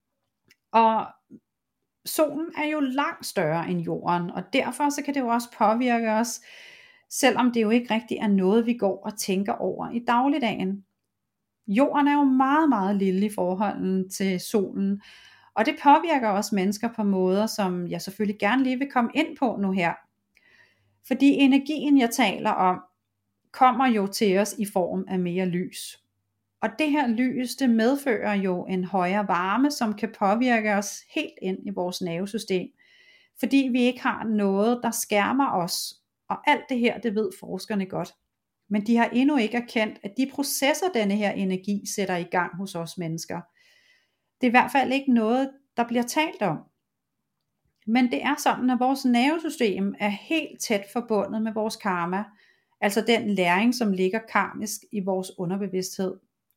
S1: Og solen er jo langt større end jorden, og derfor så kan det jo også påvirke os, selvom det jo ikke rigtig er noget, vi går og tænker over i dagligdagen. Jorden er jo meget, meget lille i forhold til solen, og det påvirker også mennesker på måder, som jeg selvfølgelig gerne lige vil komme ind på nu her. Fordi energien, jeg taler om, kommer jo til os i form af mere lys. Og det her lys, det medfører jo en højere varme, som kan påvirke os helt ind i vores nervesystem. Fordi vi ikke har noget, der skærmer os. Og alt det her, det ved forskerne godt. Men de har endnu ikke erkendt, at de processer, denne her energi sætter i gang hos os mennesker. Det er i hvert fald ikke noget, der bliver talt om. Men det er sådan, at vores nervesystem er helt tæt forbundet med vores karma. Altså den læring, som ligger karmisk i vores underbevidsthed.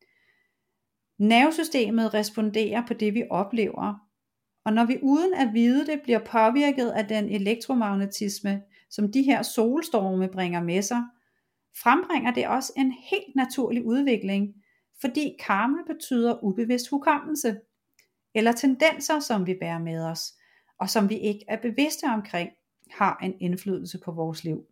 S1: Nervesystemet responderer på det, vi oplever. Og når vi uden at vide det, bliver påvirket af den elektromagnetisme, som de her solstorme bringer med sig, frembringer det også en helt naturlig udvikling, fordi karma betyder ubevidst hukommelse, eller tendenser, som vi bærer med os, og som vi ikke er bevidste omkring, har en indflydelse på vores liv.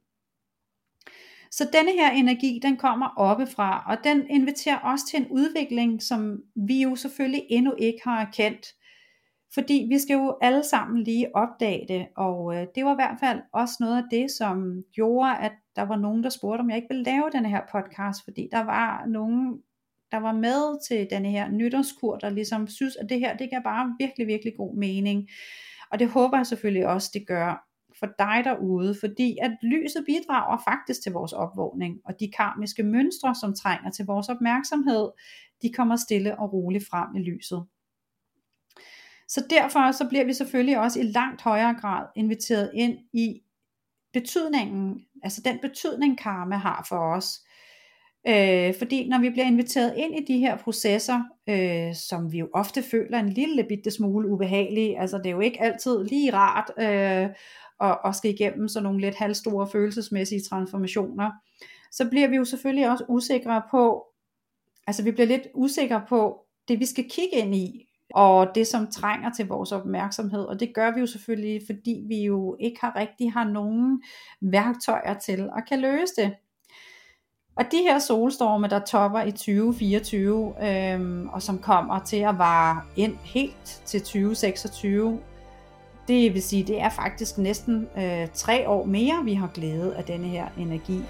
S1: Så denne her energi, den kommer oppefra, og den inviterer os til en udvikling, som vi jo selvfølgelig endnu ikke har erkendt. Fordi vi skal jo alle sammen lige opdage det, og øh, det var i hvert fald også noget af det, som gjorde, at der var nogen, der spurgte, om jeg ikke ville lave denne her podcast, fordi der var nogen, der var med til denne her nytårskur, der ligesom synes, at det her, det gav bare virkelig, virkelig god mening. Og det håber jeg selvfølgelig også, det gør for dig derude, fordi at lyset bidrager faktisk til vores opvågning, og de karmiske mønstre, som trænger til vores opmærksomhed, de kommer stille og roligt frem i lyset. Så derfor så bliver vi selvfølgelig også i langt højere grad inviteret ind i betydningen, altså den betydning karma har for os. Øh, fordi når vi bliver inviteret ind i de her processer, øh, som vi jo ofte føler en lille bitte smule ubehagelige, altså det er jo ikke altid lige rart øh, at, at skal igennem sådan nogle lidt halvstore følelsesmæssige transformationer, så bliver vi jo selvfølgelig også usikre på, altså vi bliver lidt usikre på det vi skal kigge ind i, og det som trænger til vores opmærksomhed, og det gør vi jo selvfølgelig, fordi vi jo ikke har rigtig har nogen værktøjer til at kan løse det. Og de her solstorme, der topper i tyve fireogtyve, øhm, og som kommer til at vare ind helt til tyve seksogtyve, det vil sige, det er faktisk næsten øh, tre år mere, vi har glæde af denne her energi.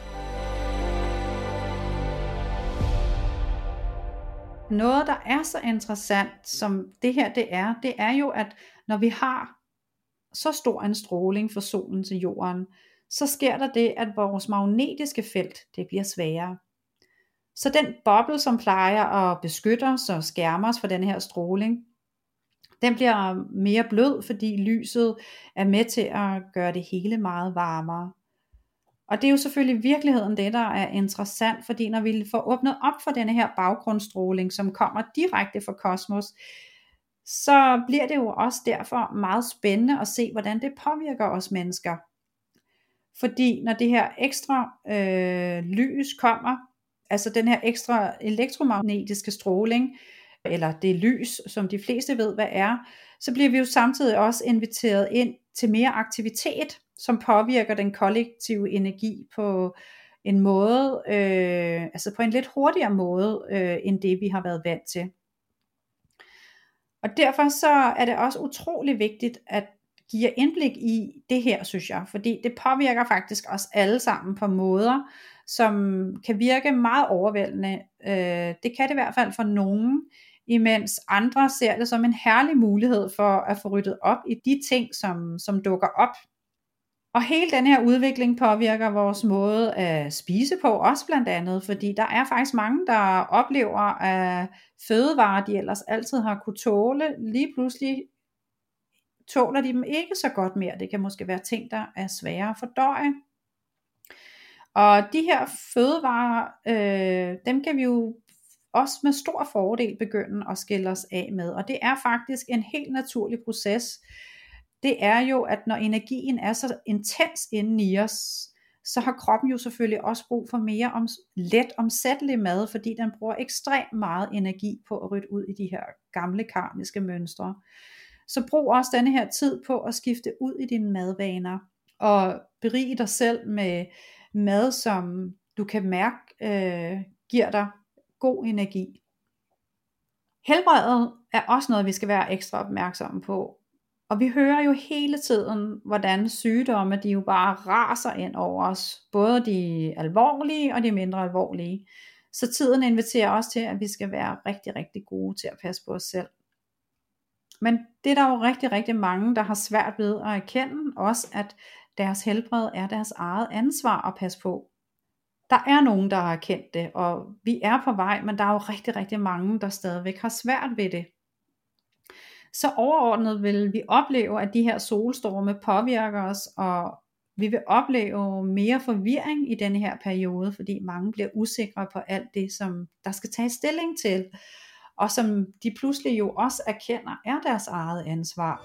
S1: Noget, der er så interessant, som det her det er, det er jo, at når vi har så stor en stråling fra solen til jorden, så sker der det, at vores magnetiske felt, det bliver svagere. Så den boble, som plejer at beskytte os og skærme os for den her stråling, den bliver mere blød, fordi lyset er med til at gøre det hele meget varmere. Og det er jo selvfølgelig virkeligheden det, der er interessant, fordi når vi får åbnet op for denne her baggrundsstråling, som kommer direkte fra kosmos, så bliver det jo også derfor meget spændende at se, hvordan det påvirker os mennesker. Fordi når det her ekstra øh, lys kommer, altså den her ekstra elektromagnetiske stråling, eller det lys, som de fleste ved, hvad er, så bliver vi jo samtidig også inviteret ind til mere aktivitet, som påvirker den kollektive energi på en måde, øh, altså på en lidt hurtigere måde, øh, end det vi har været vant til. Og derfor så er det også utrolig vigtigt at give indblik i det her, synes jeg, fordi det påvirker faktisk os alle sammen på måder, som kan virke meget overvældende. Øh, det kan det i hvert fald for nogen, imens andre ser det som en herlig mulighed for at få ryddet op i de ting, som, som dukker op. Og hele den her udvikling påvirker vores måde at spise på, også blandt andet, fordi der er faktisk mange, der oplever, at fødevarer, de ellers altid har kunne tåle, lige pludselig tåler de dem ikke så godt mere. Det kan måske være ting, der er svære at fordøje. Og de her fødevarer, øh, dem kan vi jo også med stor fordel begynde at skille os af med. Og det er faktisk en helt naturlig proces. Det er jo, at når energien er så intens inde i os, så har kroppen jo selvfølgelig også brug for mere om, let omsættelig mad, fordi den bruger ekstremt meget energi på at rydde ud i de her gamle karmiske mønstre. Så brug også denne her tid på at skifte ud i dine madvaner, og berige dig selv med mad, som du kan mærke øh, giver dig god energi. Helbredet er også noget, vi skal være ekstra opmærksomme på. Og vi hører jo hele tiden, hvordan sygdomme, de jo bare raser ind over os. Både de alvorlige og de mindre alvorlige. Så tiden inviterer os til, at vi skal være rigtig, rigtig gode til at passe på os selv. Men det er der jo rigtig, rigtig mange, der har svært ved at erkende også, at deres helbred er deres eget ansvar at passe på. Der er nogen, der har erkendt det, og vi er på vej, men der er jo rigtig, rigtig mange, der stadigvæk har svært ved det. Så overordnet vil vi opleve, at de her solstorme påvirker os, og vi vil opleve mere forvirring i denne her periode, fordi mange bliver usikre på alt det, som der skal tages stilling til, og som de pludselig jo også erkender er deres eget ansvar.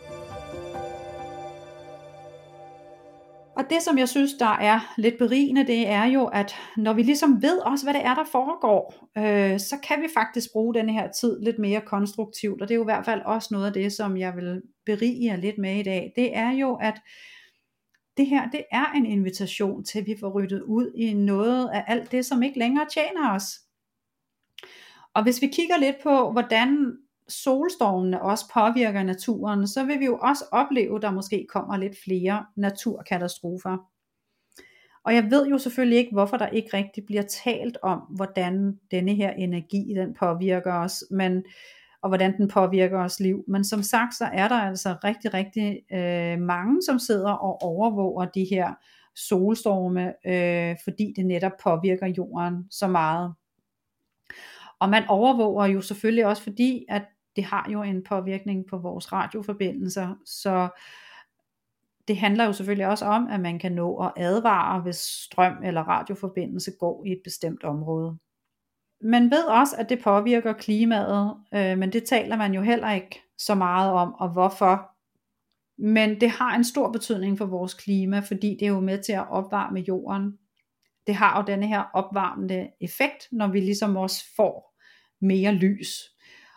S1: Og det, som jeg synes, der er lidt berigende, det er jo, at når vi ligesom ved også, hvad det er, der foregår, øh, så kan vi faktisk bruge denne her tid lidt mere konstruktivt. Og det er jo i hvert fald også noget af det, som jeg vil berige jer lidt med i dag. Det er jo, at det her, det er en invitation til, at vi får ryddet ud i noget af alt det, som ikke længere tjener os. Og hvis vi kigger lidt på, hvordan solstormene også påvirker naturen, så vil vi jo også opleve, at der måske kommer lidt flere naturkatastrofer. Og jeg ved jo selvfølgelig ikke, hvorfor der ikke rigtig bliver talt om, hvordan denne her energi, den påvirker os, men, og hvordan den påvirker os liv. Men som sagt, så er der altså rigtig, rigtig øh, mange, som sidder og overvåger de her solstorme, øh, fordi det netop påvirker jorden så meget. Og man overvåger jo selvfølgelig også, fordi at det har jo en påvirkning på vores radioforbindelser, så det handler jo selvfølgelig også om, at man kan nå at advare, hvis strøm eller radioforbindelse går i et bestemt område. Man ved også, at det påvirker klimaet, øh, men det taler man jo heller ikke så meget om, og hvorfor. Men det har en stor betydning for vores klima, fordi det er jo med til at opvarme jorden. Det har jo denne her opvarmende effekt, når vi ligesom også får mere lys.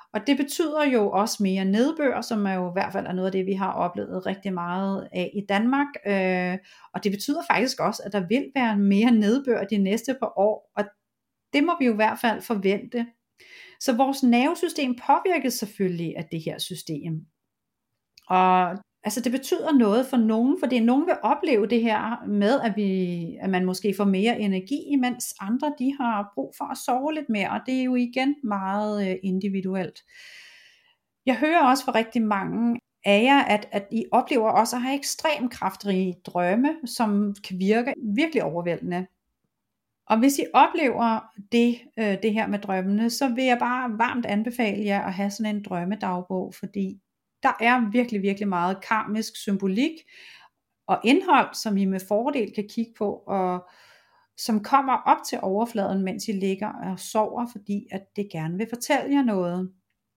S1: Og det betyder jo også mere nedbør, som er jo i hvert fald er noget af det, vi har oplevet rigtig meget af i Danmark. Øh, og det betyder faktisk også, at der vil være mere nedbør de næste par år, og det må vi jo i hvert fald forvente. Så vores nervesystem påvirkes selvfølgelig af det her system. Og altså det betyder noget for nogen, fordi nogen vil opleve det her med, at, vi, at man måske får mere energi, mens andre de har brug for at sove lidt mere, og det er jo igen meget øh, individuelt. Jeg hører også fra rigtig mange af jer, at, at I oplever også at have ekstremt kraftrige drømme, som kan virke virkelig overvældende. Og hvis I oplever det, øh, det her med drømmene, så vil jeg bare varmt anbefale jer at have sådan en drømmedagbog, fordi der er virkelig, virkelig meget karmisk symbolik og indhold, som I med fordel kan kigge på, og som kommer op til overfladen, mens I ligger og sover, fordi at det gerne vil fortælle jer noget.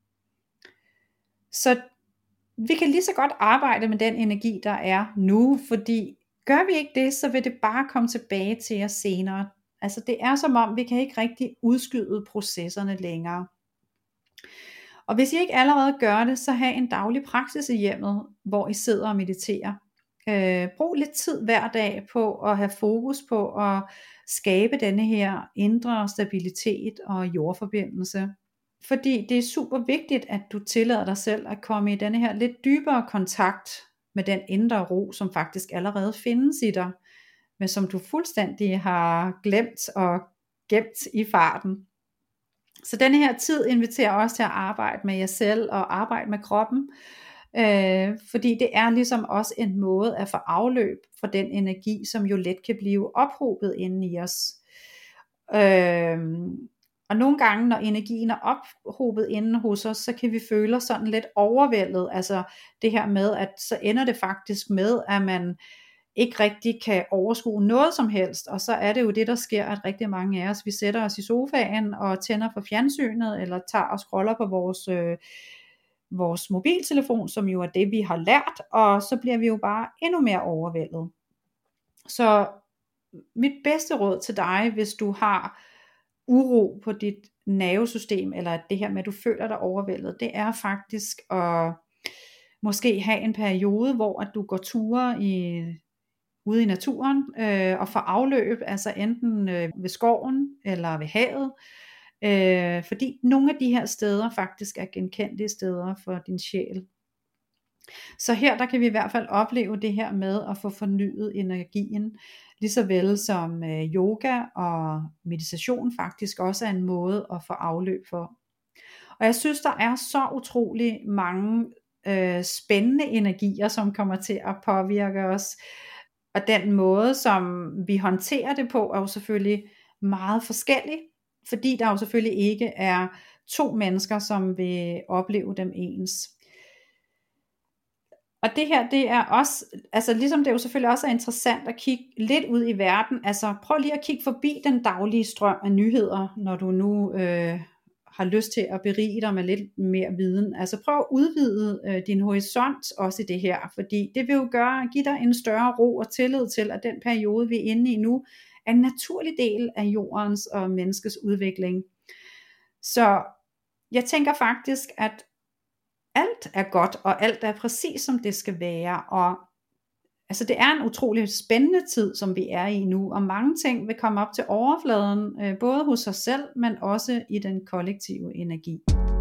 S1: Så vi kan lige så godt arbejde med den energi, der er nu, fordi gør vi ikke det, så vil det bare komme tilbage til os senere. Altså det er som om, vi kan ikke rigtig udskyde processerne længere. Og hvis I ikke allerede gør det, så have en daglig praksis i hjemmet, hvor I sidder og mediterer. Øh, brug lidt tid hver dag på at have fokus på at skabe denne her indre stabilitet og jordforbindelse. Fordi det er super vigtigt, at du tillader dig selv at komme i denne her lidt dybere kontakt med den indre ro, som faktisk allerede findes i dig, men som du fuldstændig har glemt og gemt i farten. Så denne her tid inviterer også til at arbejde med jer selv og arbejde med kroppen, øh, fordi det er ligesom også en måde at få afløb for den energi, som jo let kan blive ophobet inde i os. Øh, og nogle gange, når energien er ophobet inde hos os, så kan vi føle os sådan lidt overvældet. Altså det her med, at så ender det faktisk med, at man ikke rigtig kan overskue noget som helst, og så er det jo det, der sker, at rigtig mange af os, vi sætter os i sofaen og tænder for fjernsynet, eller tager og scroller på vores, øh, vores mobiltelefon, som jo er det, vi har lært, og så bliver vi jo bare endnu mere overvældet. Så mit bedste råd til dig, hvis du har uro på dit nervesystem, eller det her med, at du føler dig overvældet, det er faktisk at måske have en periode, hvor at du går ture i ude i naturen øh, og få afløb, altså enten øh, ved skoven eller ved havet, øh, fordi nogle af de her steder faktisk er genkendelige steder for din sjæl. Så her der kan vi i hvert fald opleve det her med at få fornyet energien, lige så vel som øh, yoga og meditation faktisk også er en måde at få afløb for. Og jeg synes der er så utrolig mange øh, spændende energier, som kommer til at påvirke os. Og den måde, som vi håndterer det på, er jo selvfølgelig meget forskellig, fordi der jo selvfølgelig ikke er to mennesker, som vil opleve dem ens. Og det her, det er også, altså ligesom det jo selvfølgelig også er interessant at kigge lidt ud i verden, altså prøv lige at kigge forbi den daglige strøm af nyheder, når du nu øh, har lyst til at berige dig med lidt mere viden. Altså prøv at udvide øh, din horisont også i det her, fordi det vil jo gøre, give dig en større ro og tillid til, at den periode vi er inde i nu, er en naturlig del af jordens og menneskets udvikling. Så jeg tænker faktisk, at alt er godt, og alt er præcis som det skal være, og altså det er en utrolig spændende tid, som vi er i nu, og mange ting vil komme op til overfladen, øh, både hos os selv, men også i den kollektive energi.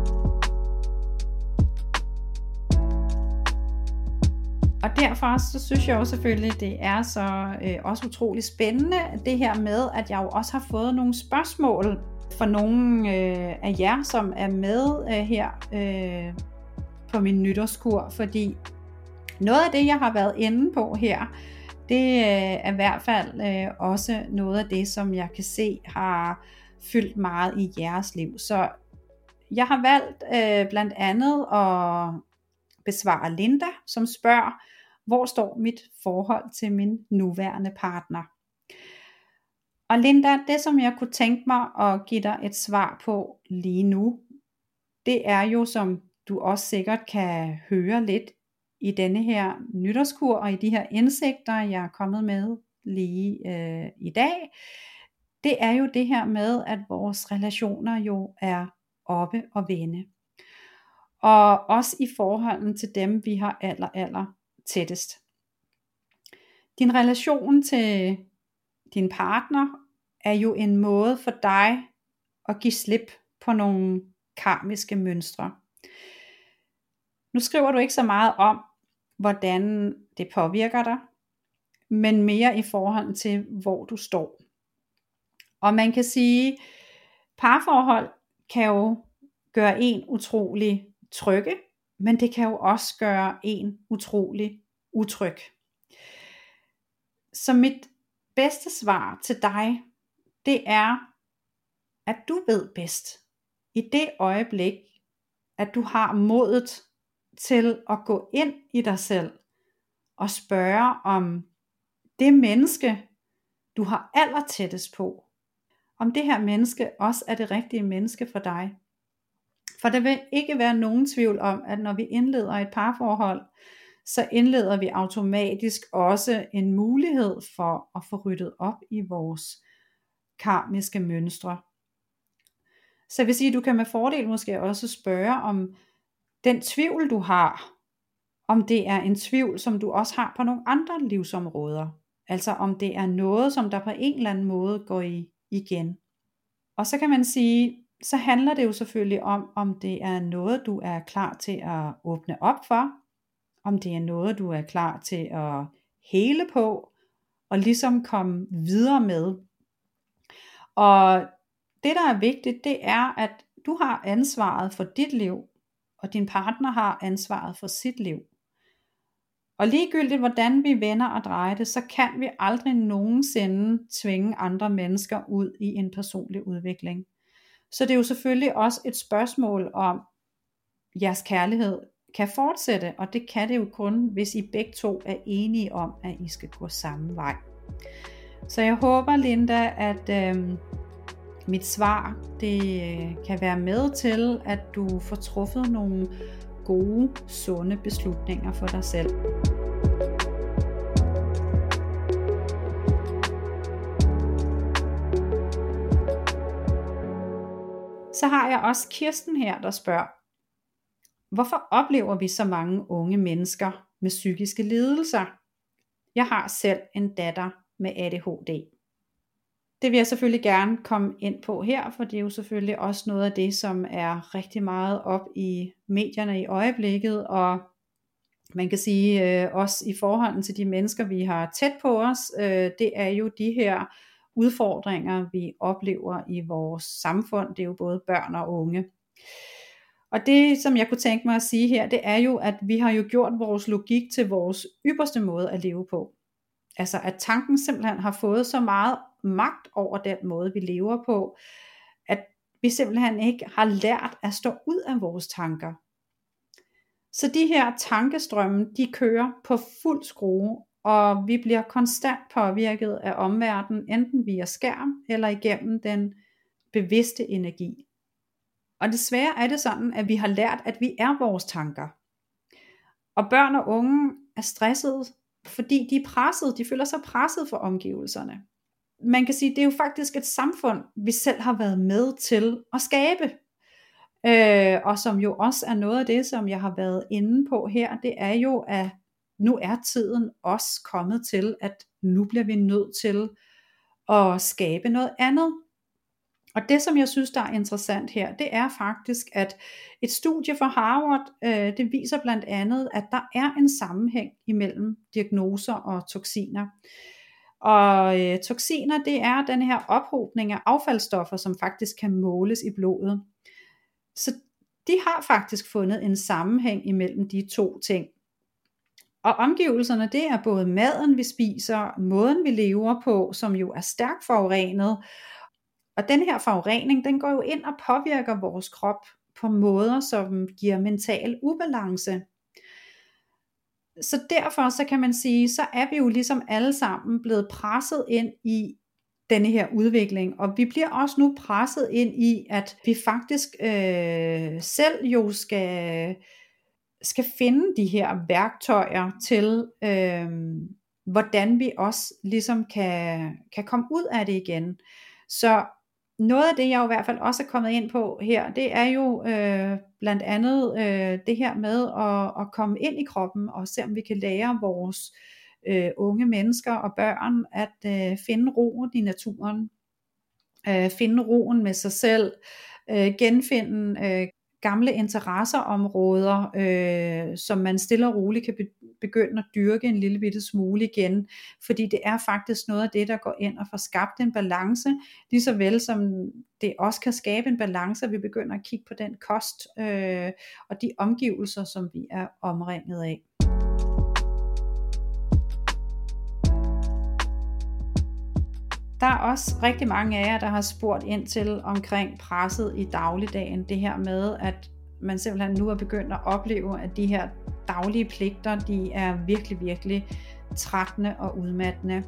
S1: Og derfor så synes jeg også selvfølgelig, det er så øh, også utrolig spændende, det her med, at jeg jo også har fået nogle spørgsmål fra nogle øh, af jer, som er med øh, her øh, på min nytårskur, fordi noget af det, jeg har været inde på her, det er i hvert fald øh, også noget af det, som jeg kan se har fyldt meget i jeres liv. Så jeg har valgt øh, blandt andet at besvare Linda, som spørger, hvor står mit forhold til min nuværende partner? Og Linda, det som jeg kunne tænke mig at give dig et svar på lige nu, det er jo, som du også sikkert kan høre lidt i denne her nytårskur og i de her indsigter, jeg er kommet med lige øh, i dag, det er jo det her med, at vores relationer jo er oppe og vende. og også i forholden til dem, vi har aller, aller tættest. Din relation til din partner er jo en måde for dig at give slip på nogle karmiske mønstre. Nu skriver du ikke så meget om, hvordan det påvirker dig, men mere i forhold til, hvor du står. Og man kan sige, parforhold kan jo gøre en utrolig trygge, men det kan jo også gøre en utrolig utryg. Så mit bedste svar til dig, det er, at du ved bedst. I det øjeblik, at du har modet til at gå ind i dig selv og spørge om det menneske, du har aller tættest på, om det her menneske også er det rigtige menneske for dig. For der vil ikke være nogen tvivl om, at når vi indleder et parforhold, så indleder vi automatisk også en mulighed for at få ryddet op i vores karmiske mønstre. Så jeg vil sige, at du kan med fordel måske også spørge om den tvivl du har, om det er en tvivl, som du også har på nogle andre livsområder. Altså om det er noget, som der på en eller anden måde går i igen. Og så kan man sige, så handler det jo selvfølgelig om, om det er noget, du er klar til at åbne op for, om det er noget, du er klar til at hele på, og ligesom komme videre med. Og det, der er vigtigt, det er, at du har ansvaret for dit liv, og din partner har ansvaret for sit liv. Og ligegyldigt hvordan vi vender og drejer det, så kan vi aldrig nogensinde tvinge andre mennesker ud i en personlig udvikling. Så det er jo selvfølgelig også et spørgsmål om, jeres kærlighed kan fortsætte, og det kan det jo kun, hvis I begge to er enige om, at I skal gå samme vej. Så jeg håber, Linda, at øh, mit svar det kan være med til, at du får truffet nogle gode, sunde beslutninger for dig selv. Så har jeg også Kirsten her, der spørger, hvorfor oplever vi så mange unge mennesker med psykiske lidelser? Jeg har selv en datter med A D H D. Det vil jeg selvfølgelig gerne komme ind på her, for det er jo selvfølgelig også noget af det, som er rigtig meget op i medierne i øjeblikket, og man kan sige øh, også i forhold til de mennesker, vi har tæt på os, øh, det er jo de her udfordringer, vi oplever i vores samfund. Det er jo både børn og unge. Og det, som jeg kunne tænke mig at sige her, det er jo, at vi har jo gjort vores logik til vores ypperste måde at leve på. Altså at tanken simpelthen har fået så meget magt over den måde, vi lever på, at vi simpelthen ikke har lært at stå ud af vores tanker. Så de her tankestrømme, de kører på fuld skrue, og vi bliver konstant påvirket af omverdenen, enten via skærm eller igennem den bevidste energi. Og desværre er det sådan, at vi har lært, at vi er vores tanker. Og børn og unge er stressede, fordi de er presset, de føler sig presset for omgivelserne. Man kan sige, at det er jo faktisk et samfund, vi selv har været med til at skabe. Øh, og som jo også er noget af det, som jeg har været inde på her, det er jo, at nu er tiden også kommet til, at nu bliver vi nødt til at skabe noget andet. Og det, som jeg synes, der er interessant her, det er faktisk, at et studie fra Harvard, øh, det viser blandt andet, at der er en sammenhæng imellem diagnoser og toksiner. Og øh, toksiner, det er den her ophobning af affaldsstoffer, som faktisk kan måles i blodet. Så de har faktisk fundet en sammenhæng imellem de to ting. Og omgivelserne, det er både maden, vi spiser, måden, vi lever på, som jo er stærkt forurenet. Og den her forurening, den går jo ind og påvirker vores krop på måder, som giver mental ubalance. Så derfor så kan man sige, så er vi jo ligesom alle sammen blevet presset ind i denne her udvikling, og vi bliver også nu presset ind i, at vi faktisk øh, selv jo skal, skal finde de her værktøjer til, øh, hvordan vi også ligesom kan, kan komme ud af det igen. Så noget af det, jeg jo i hvert fald også er kommet ind på her, det er jo øh, blandt andet øh, det her med at, at komme ind i kroppen og se om vi kan lære vores øh, unge mennesker og børn at øh, finde roen i naturen, øh, finde roen med sig selv, øh, genfinde øh, gamle interesseområder, øh, som man stille og roligt kan be- begynde at dyrke en lille bitte smule igen, fordi det er faktisk noget af det, der går ind og får skabt en balance, lige så vel som det også kan skabe en balance, at vi begynder at kigge på den kost øh, og de omgivelser, som vi er omringet af. Der er også rigtig mange af jer, der har spurgt ind til omkring presset i dagligdagen. Det her med, at man simpelthen nu er begyndt at opleve, at de her daglige pligter, de er virkelig, virkelig trættende og udmattende.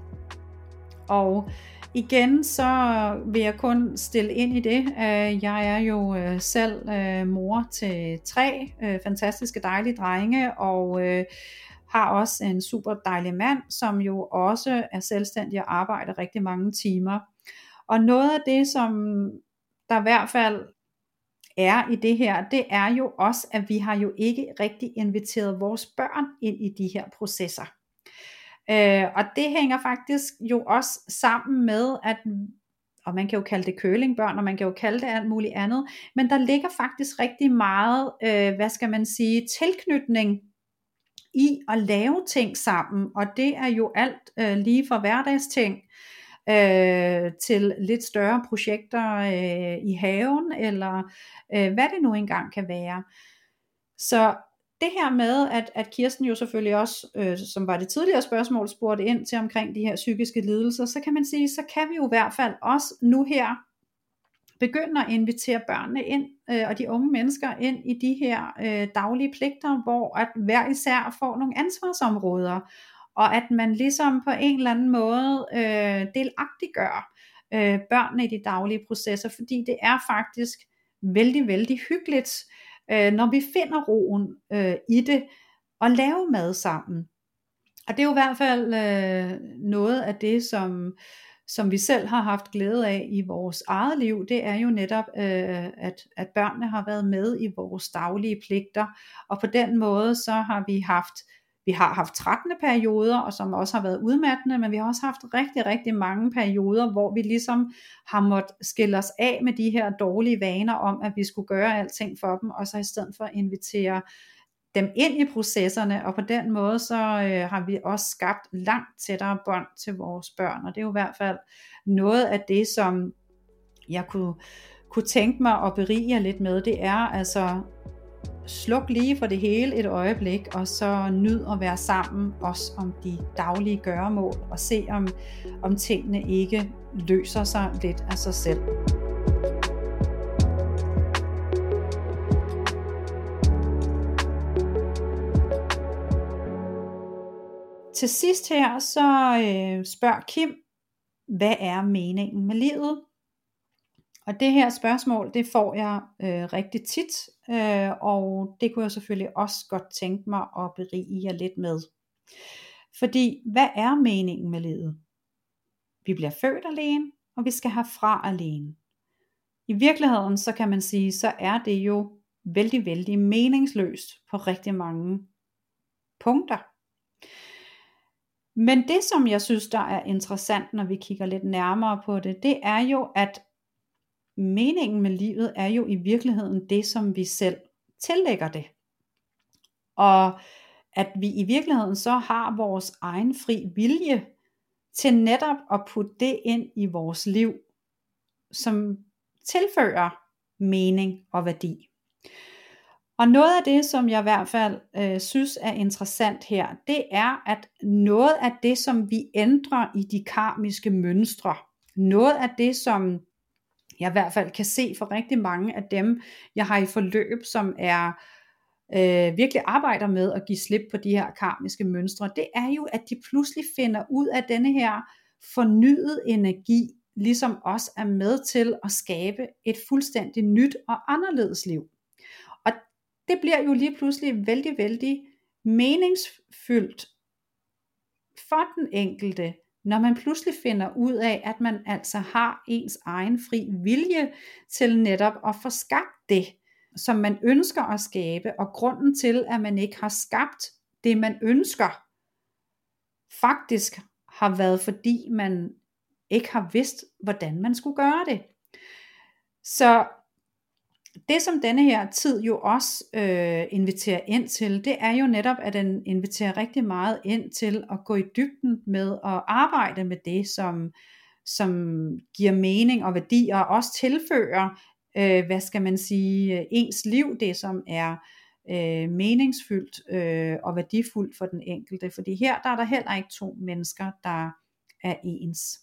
S1: Og igen, så vil jeg kun stille ind i det. Jeg er jo selv mor til tre fantastiske dejlige drenge, og har også en super dejlig mand, som jo også er selvstændig og arbejder rigtig mange timer. Og noget af det, som der i hvert fald er i det her, det er jo også, at vi har jo ikke rigtig inviteret vores børn ind i de her processer. Øh, og det hænger faktisk jo også sammen med, at, og man kan jo kalde det curlingbørn, og man kan jo kalde det alt muligt andet, men der ligger faktisk rigtig meget, øh, hvad skal man sige, tilknytning i at lave ting sammen, og det er jo alt øh, lige fra hverdagsting øh, til lidt større projekter øh, i haven, eller øh, hvad det nu engang kan være. Så det her med, at, at Kirsten jo selvfølgelig også, øh, som var det tidligere spørgsmål, spurgte ind til omkring de her psykiske lidelser, så kan man sige, så kan vi jo i hvert fald også nu her begynde at invitere børnene ind, øh, og de unge mennesker ind i de her øh, daglige pligter, hvor at hver især får nogle ansvarsområder, og at man ligesom på en eller anden måde øh, delagtiggør øh, børnene i de daglige processer, fordi det er faktisk vældig, vældig hyggeligt, øh, når vi finder roen øh, i det, og lave mad sammen. Og det er jo i hvert fald øh, noget af det, som som vi selv har haft glæde af i vores eget liv, det er jo netop, øh, at, at børnene har været med i vores daglige pligter, og på den måde så har vi haft, vi har haft trættende perioder, og som også har været udmattende, men vi har også haft rigtig, rigtig mange perioder, hvor vi ligesom har måttet skille os af med de her dårlige vaner om, at vi skulle gøre alting for dem, og så i stedet for at invitere dem ind i processerne, og på den måde så øh, har vi også skabt langt tættere bånd til vores børn, og det er jo i hvert fald noget af det, som jeg kunne, kunne tænke mig at berige jer lidt med. Det er altså, sluk lige for det hele et øjeblik, og så nyd at være sammen, også om de daglige gøremål, og se om, om tingene ikke løser sig lidt af sig selv. Til sidst her, så øh, spørger Kim, hvad er meningen med livet? Og det her spørgsmål, det får jeg øh, rigtig tit, øh, og det kunne jeg selvfølgelig også godt tænke mig at berige jer lidt med. Fordi, hvad er meningen med livet? Vi bliver født alene, og vi skal herfra alene. I virkeligheden, så kan man sige, så er det jo vældig, vældig meningsløst på rigtig mange punkter. Men det, som jeg synes, der er interessant, når vi kigger lidt nærmere på det, det er jo, at meningen med livet er jo i virkeligheden det, som vi selv tillægger det. Og at vi i virkeligheden så har vores egen fri vilje til netop at putte det ind i vores liv, som tilfører mening og værdi. Og noget af det, som jeg i hvert fald øh, synes er interessant her, det er, at noget af det, som vi ændrer i de karmiske mønstre, noget af det, som jeg i hvert fald kan se for rigtig mange af dem, jeg har i forløb, som er øh, virkelig arbejder med at give slip på de her karmiske mønstre, det er jo, at de pludselig finder ud af denne her fornyede energi, ligesom også er med til at skabe et fuldstændig nyt og anderledes liv. Og det bliver jo lige pludselig vældig, vældig meningsfyldt for den enkelte, når man pludselig finder ud af, at man altså har ens egen fri vilje til netop at få skabt det, som man ønsker at skabe, og grunden til, at man ikke har skabt det, man ønsker, faktisk har været, fordi man ikke har vidst, hvordan man skulle gøre det. Så det, som denne her tid jo også øh, inviterer ind til, det er jo netop, at den inviterer rigtig meget ind til at gå i dybden med at arbejde med det, som, som giver mening og værdi, og også tilfører, øh, hvad skal man sige, ens liv, det som er øh, meningsfyldt øh, og værdifuldt for den enkelte. Fordi her der er der heller ikke to mennesker, der er ens.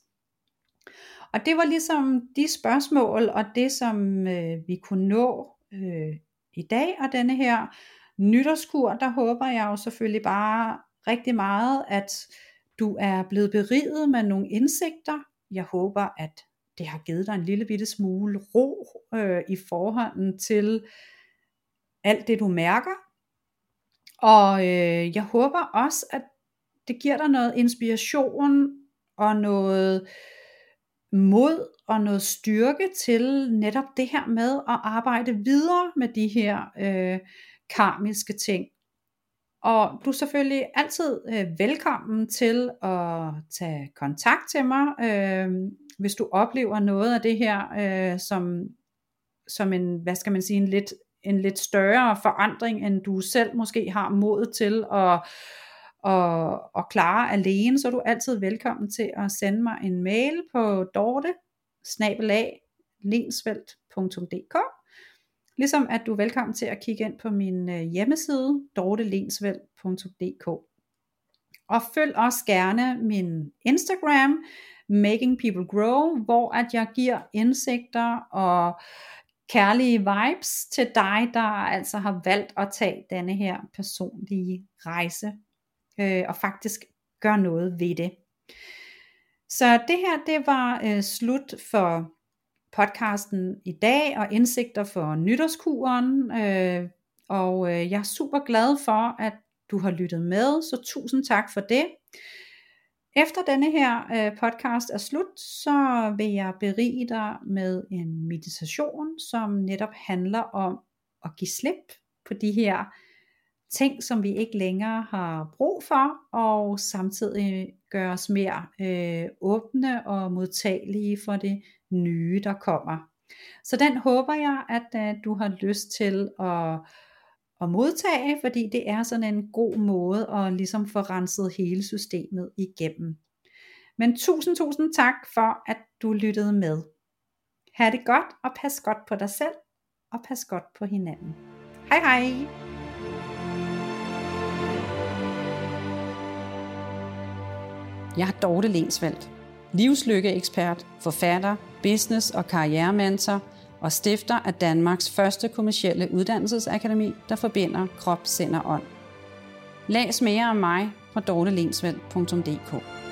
S1: Og det var ligesom de spørgsmål og det, som øh, vi kunne nå øh, i dag, og denne her nytårskur, der håber jeg jo selvfølgelig bare rigtig meget, at du er blevet beriget med nogle indsigter. Jeg håber, at det har givet dig en lille bitte smule ro øh, i forhold til alt det, du mærker. Og øh, jeg håber også, at det giver dig noget inspiration og noget mod og noget styrke til netop det her med at arbejde videre med de her øh, karmiske ting. Og du er selvfølgelig altid øh, velkommen til at tage kontakt til mig, øh, hvis du oplever noget af det her øh, som, som en, hvad skal man sige, en lidt, en lidt større forandring, end du selv måske har mod til at Og, og klare alene, så er du altid velkommen til at sende mig en mail på dorte bindestreg lensvelt punktum d k, ligesom at du er velkommen til at kigge ind på min hjemmeside dorte lensvelt punktum d k. Og følg også gerne min Instagram Making People Grow, hvor at jeg giver indsigter og kærlige vibes til dig, der altså har valgt at tage denne her personlige rejse og faktisk gør noget ved det. Så det her, det var øh, slut for podcasten i dag, og indsigter for nytårskuren, øh, og øh, jeg er super glad for, at du har lyttet med, så tusind tak for det. Efter denne her øh, podcast er slut, så vil jeg berige dig med en meditation, som netop handler om at give slip på de her ting, som vi ikke længere har brug for, og samtidig gøre os mere øh, åbne og modtagelige for det nye, der kommer. Så den håber jeg, at øh, du har lyst til at, at modtage, fordi det er sådan en god måde at ligesom få renset hele systemet igennem. Men tusind, tusind tak for, at du lyttede med. Ha' det godt, og pas godt på dig selv, og pas godt på hinanden. Hej hej! Jeg er Dorte Lensvelt, livslykkeekspert, forfatter, business- og karrierementor og stifter af Danmarks første kommercielle uddannelsesakademi, der forbinder krop, sind og ånd. Læs mere om mig på dorte lensvelt punktum d k.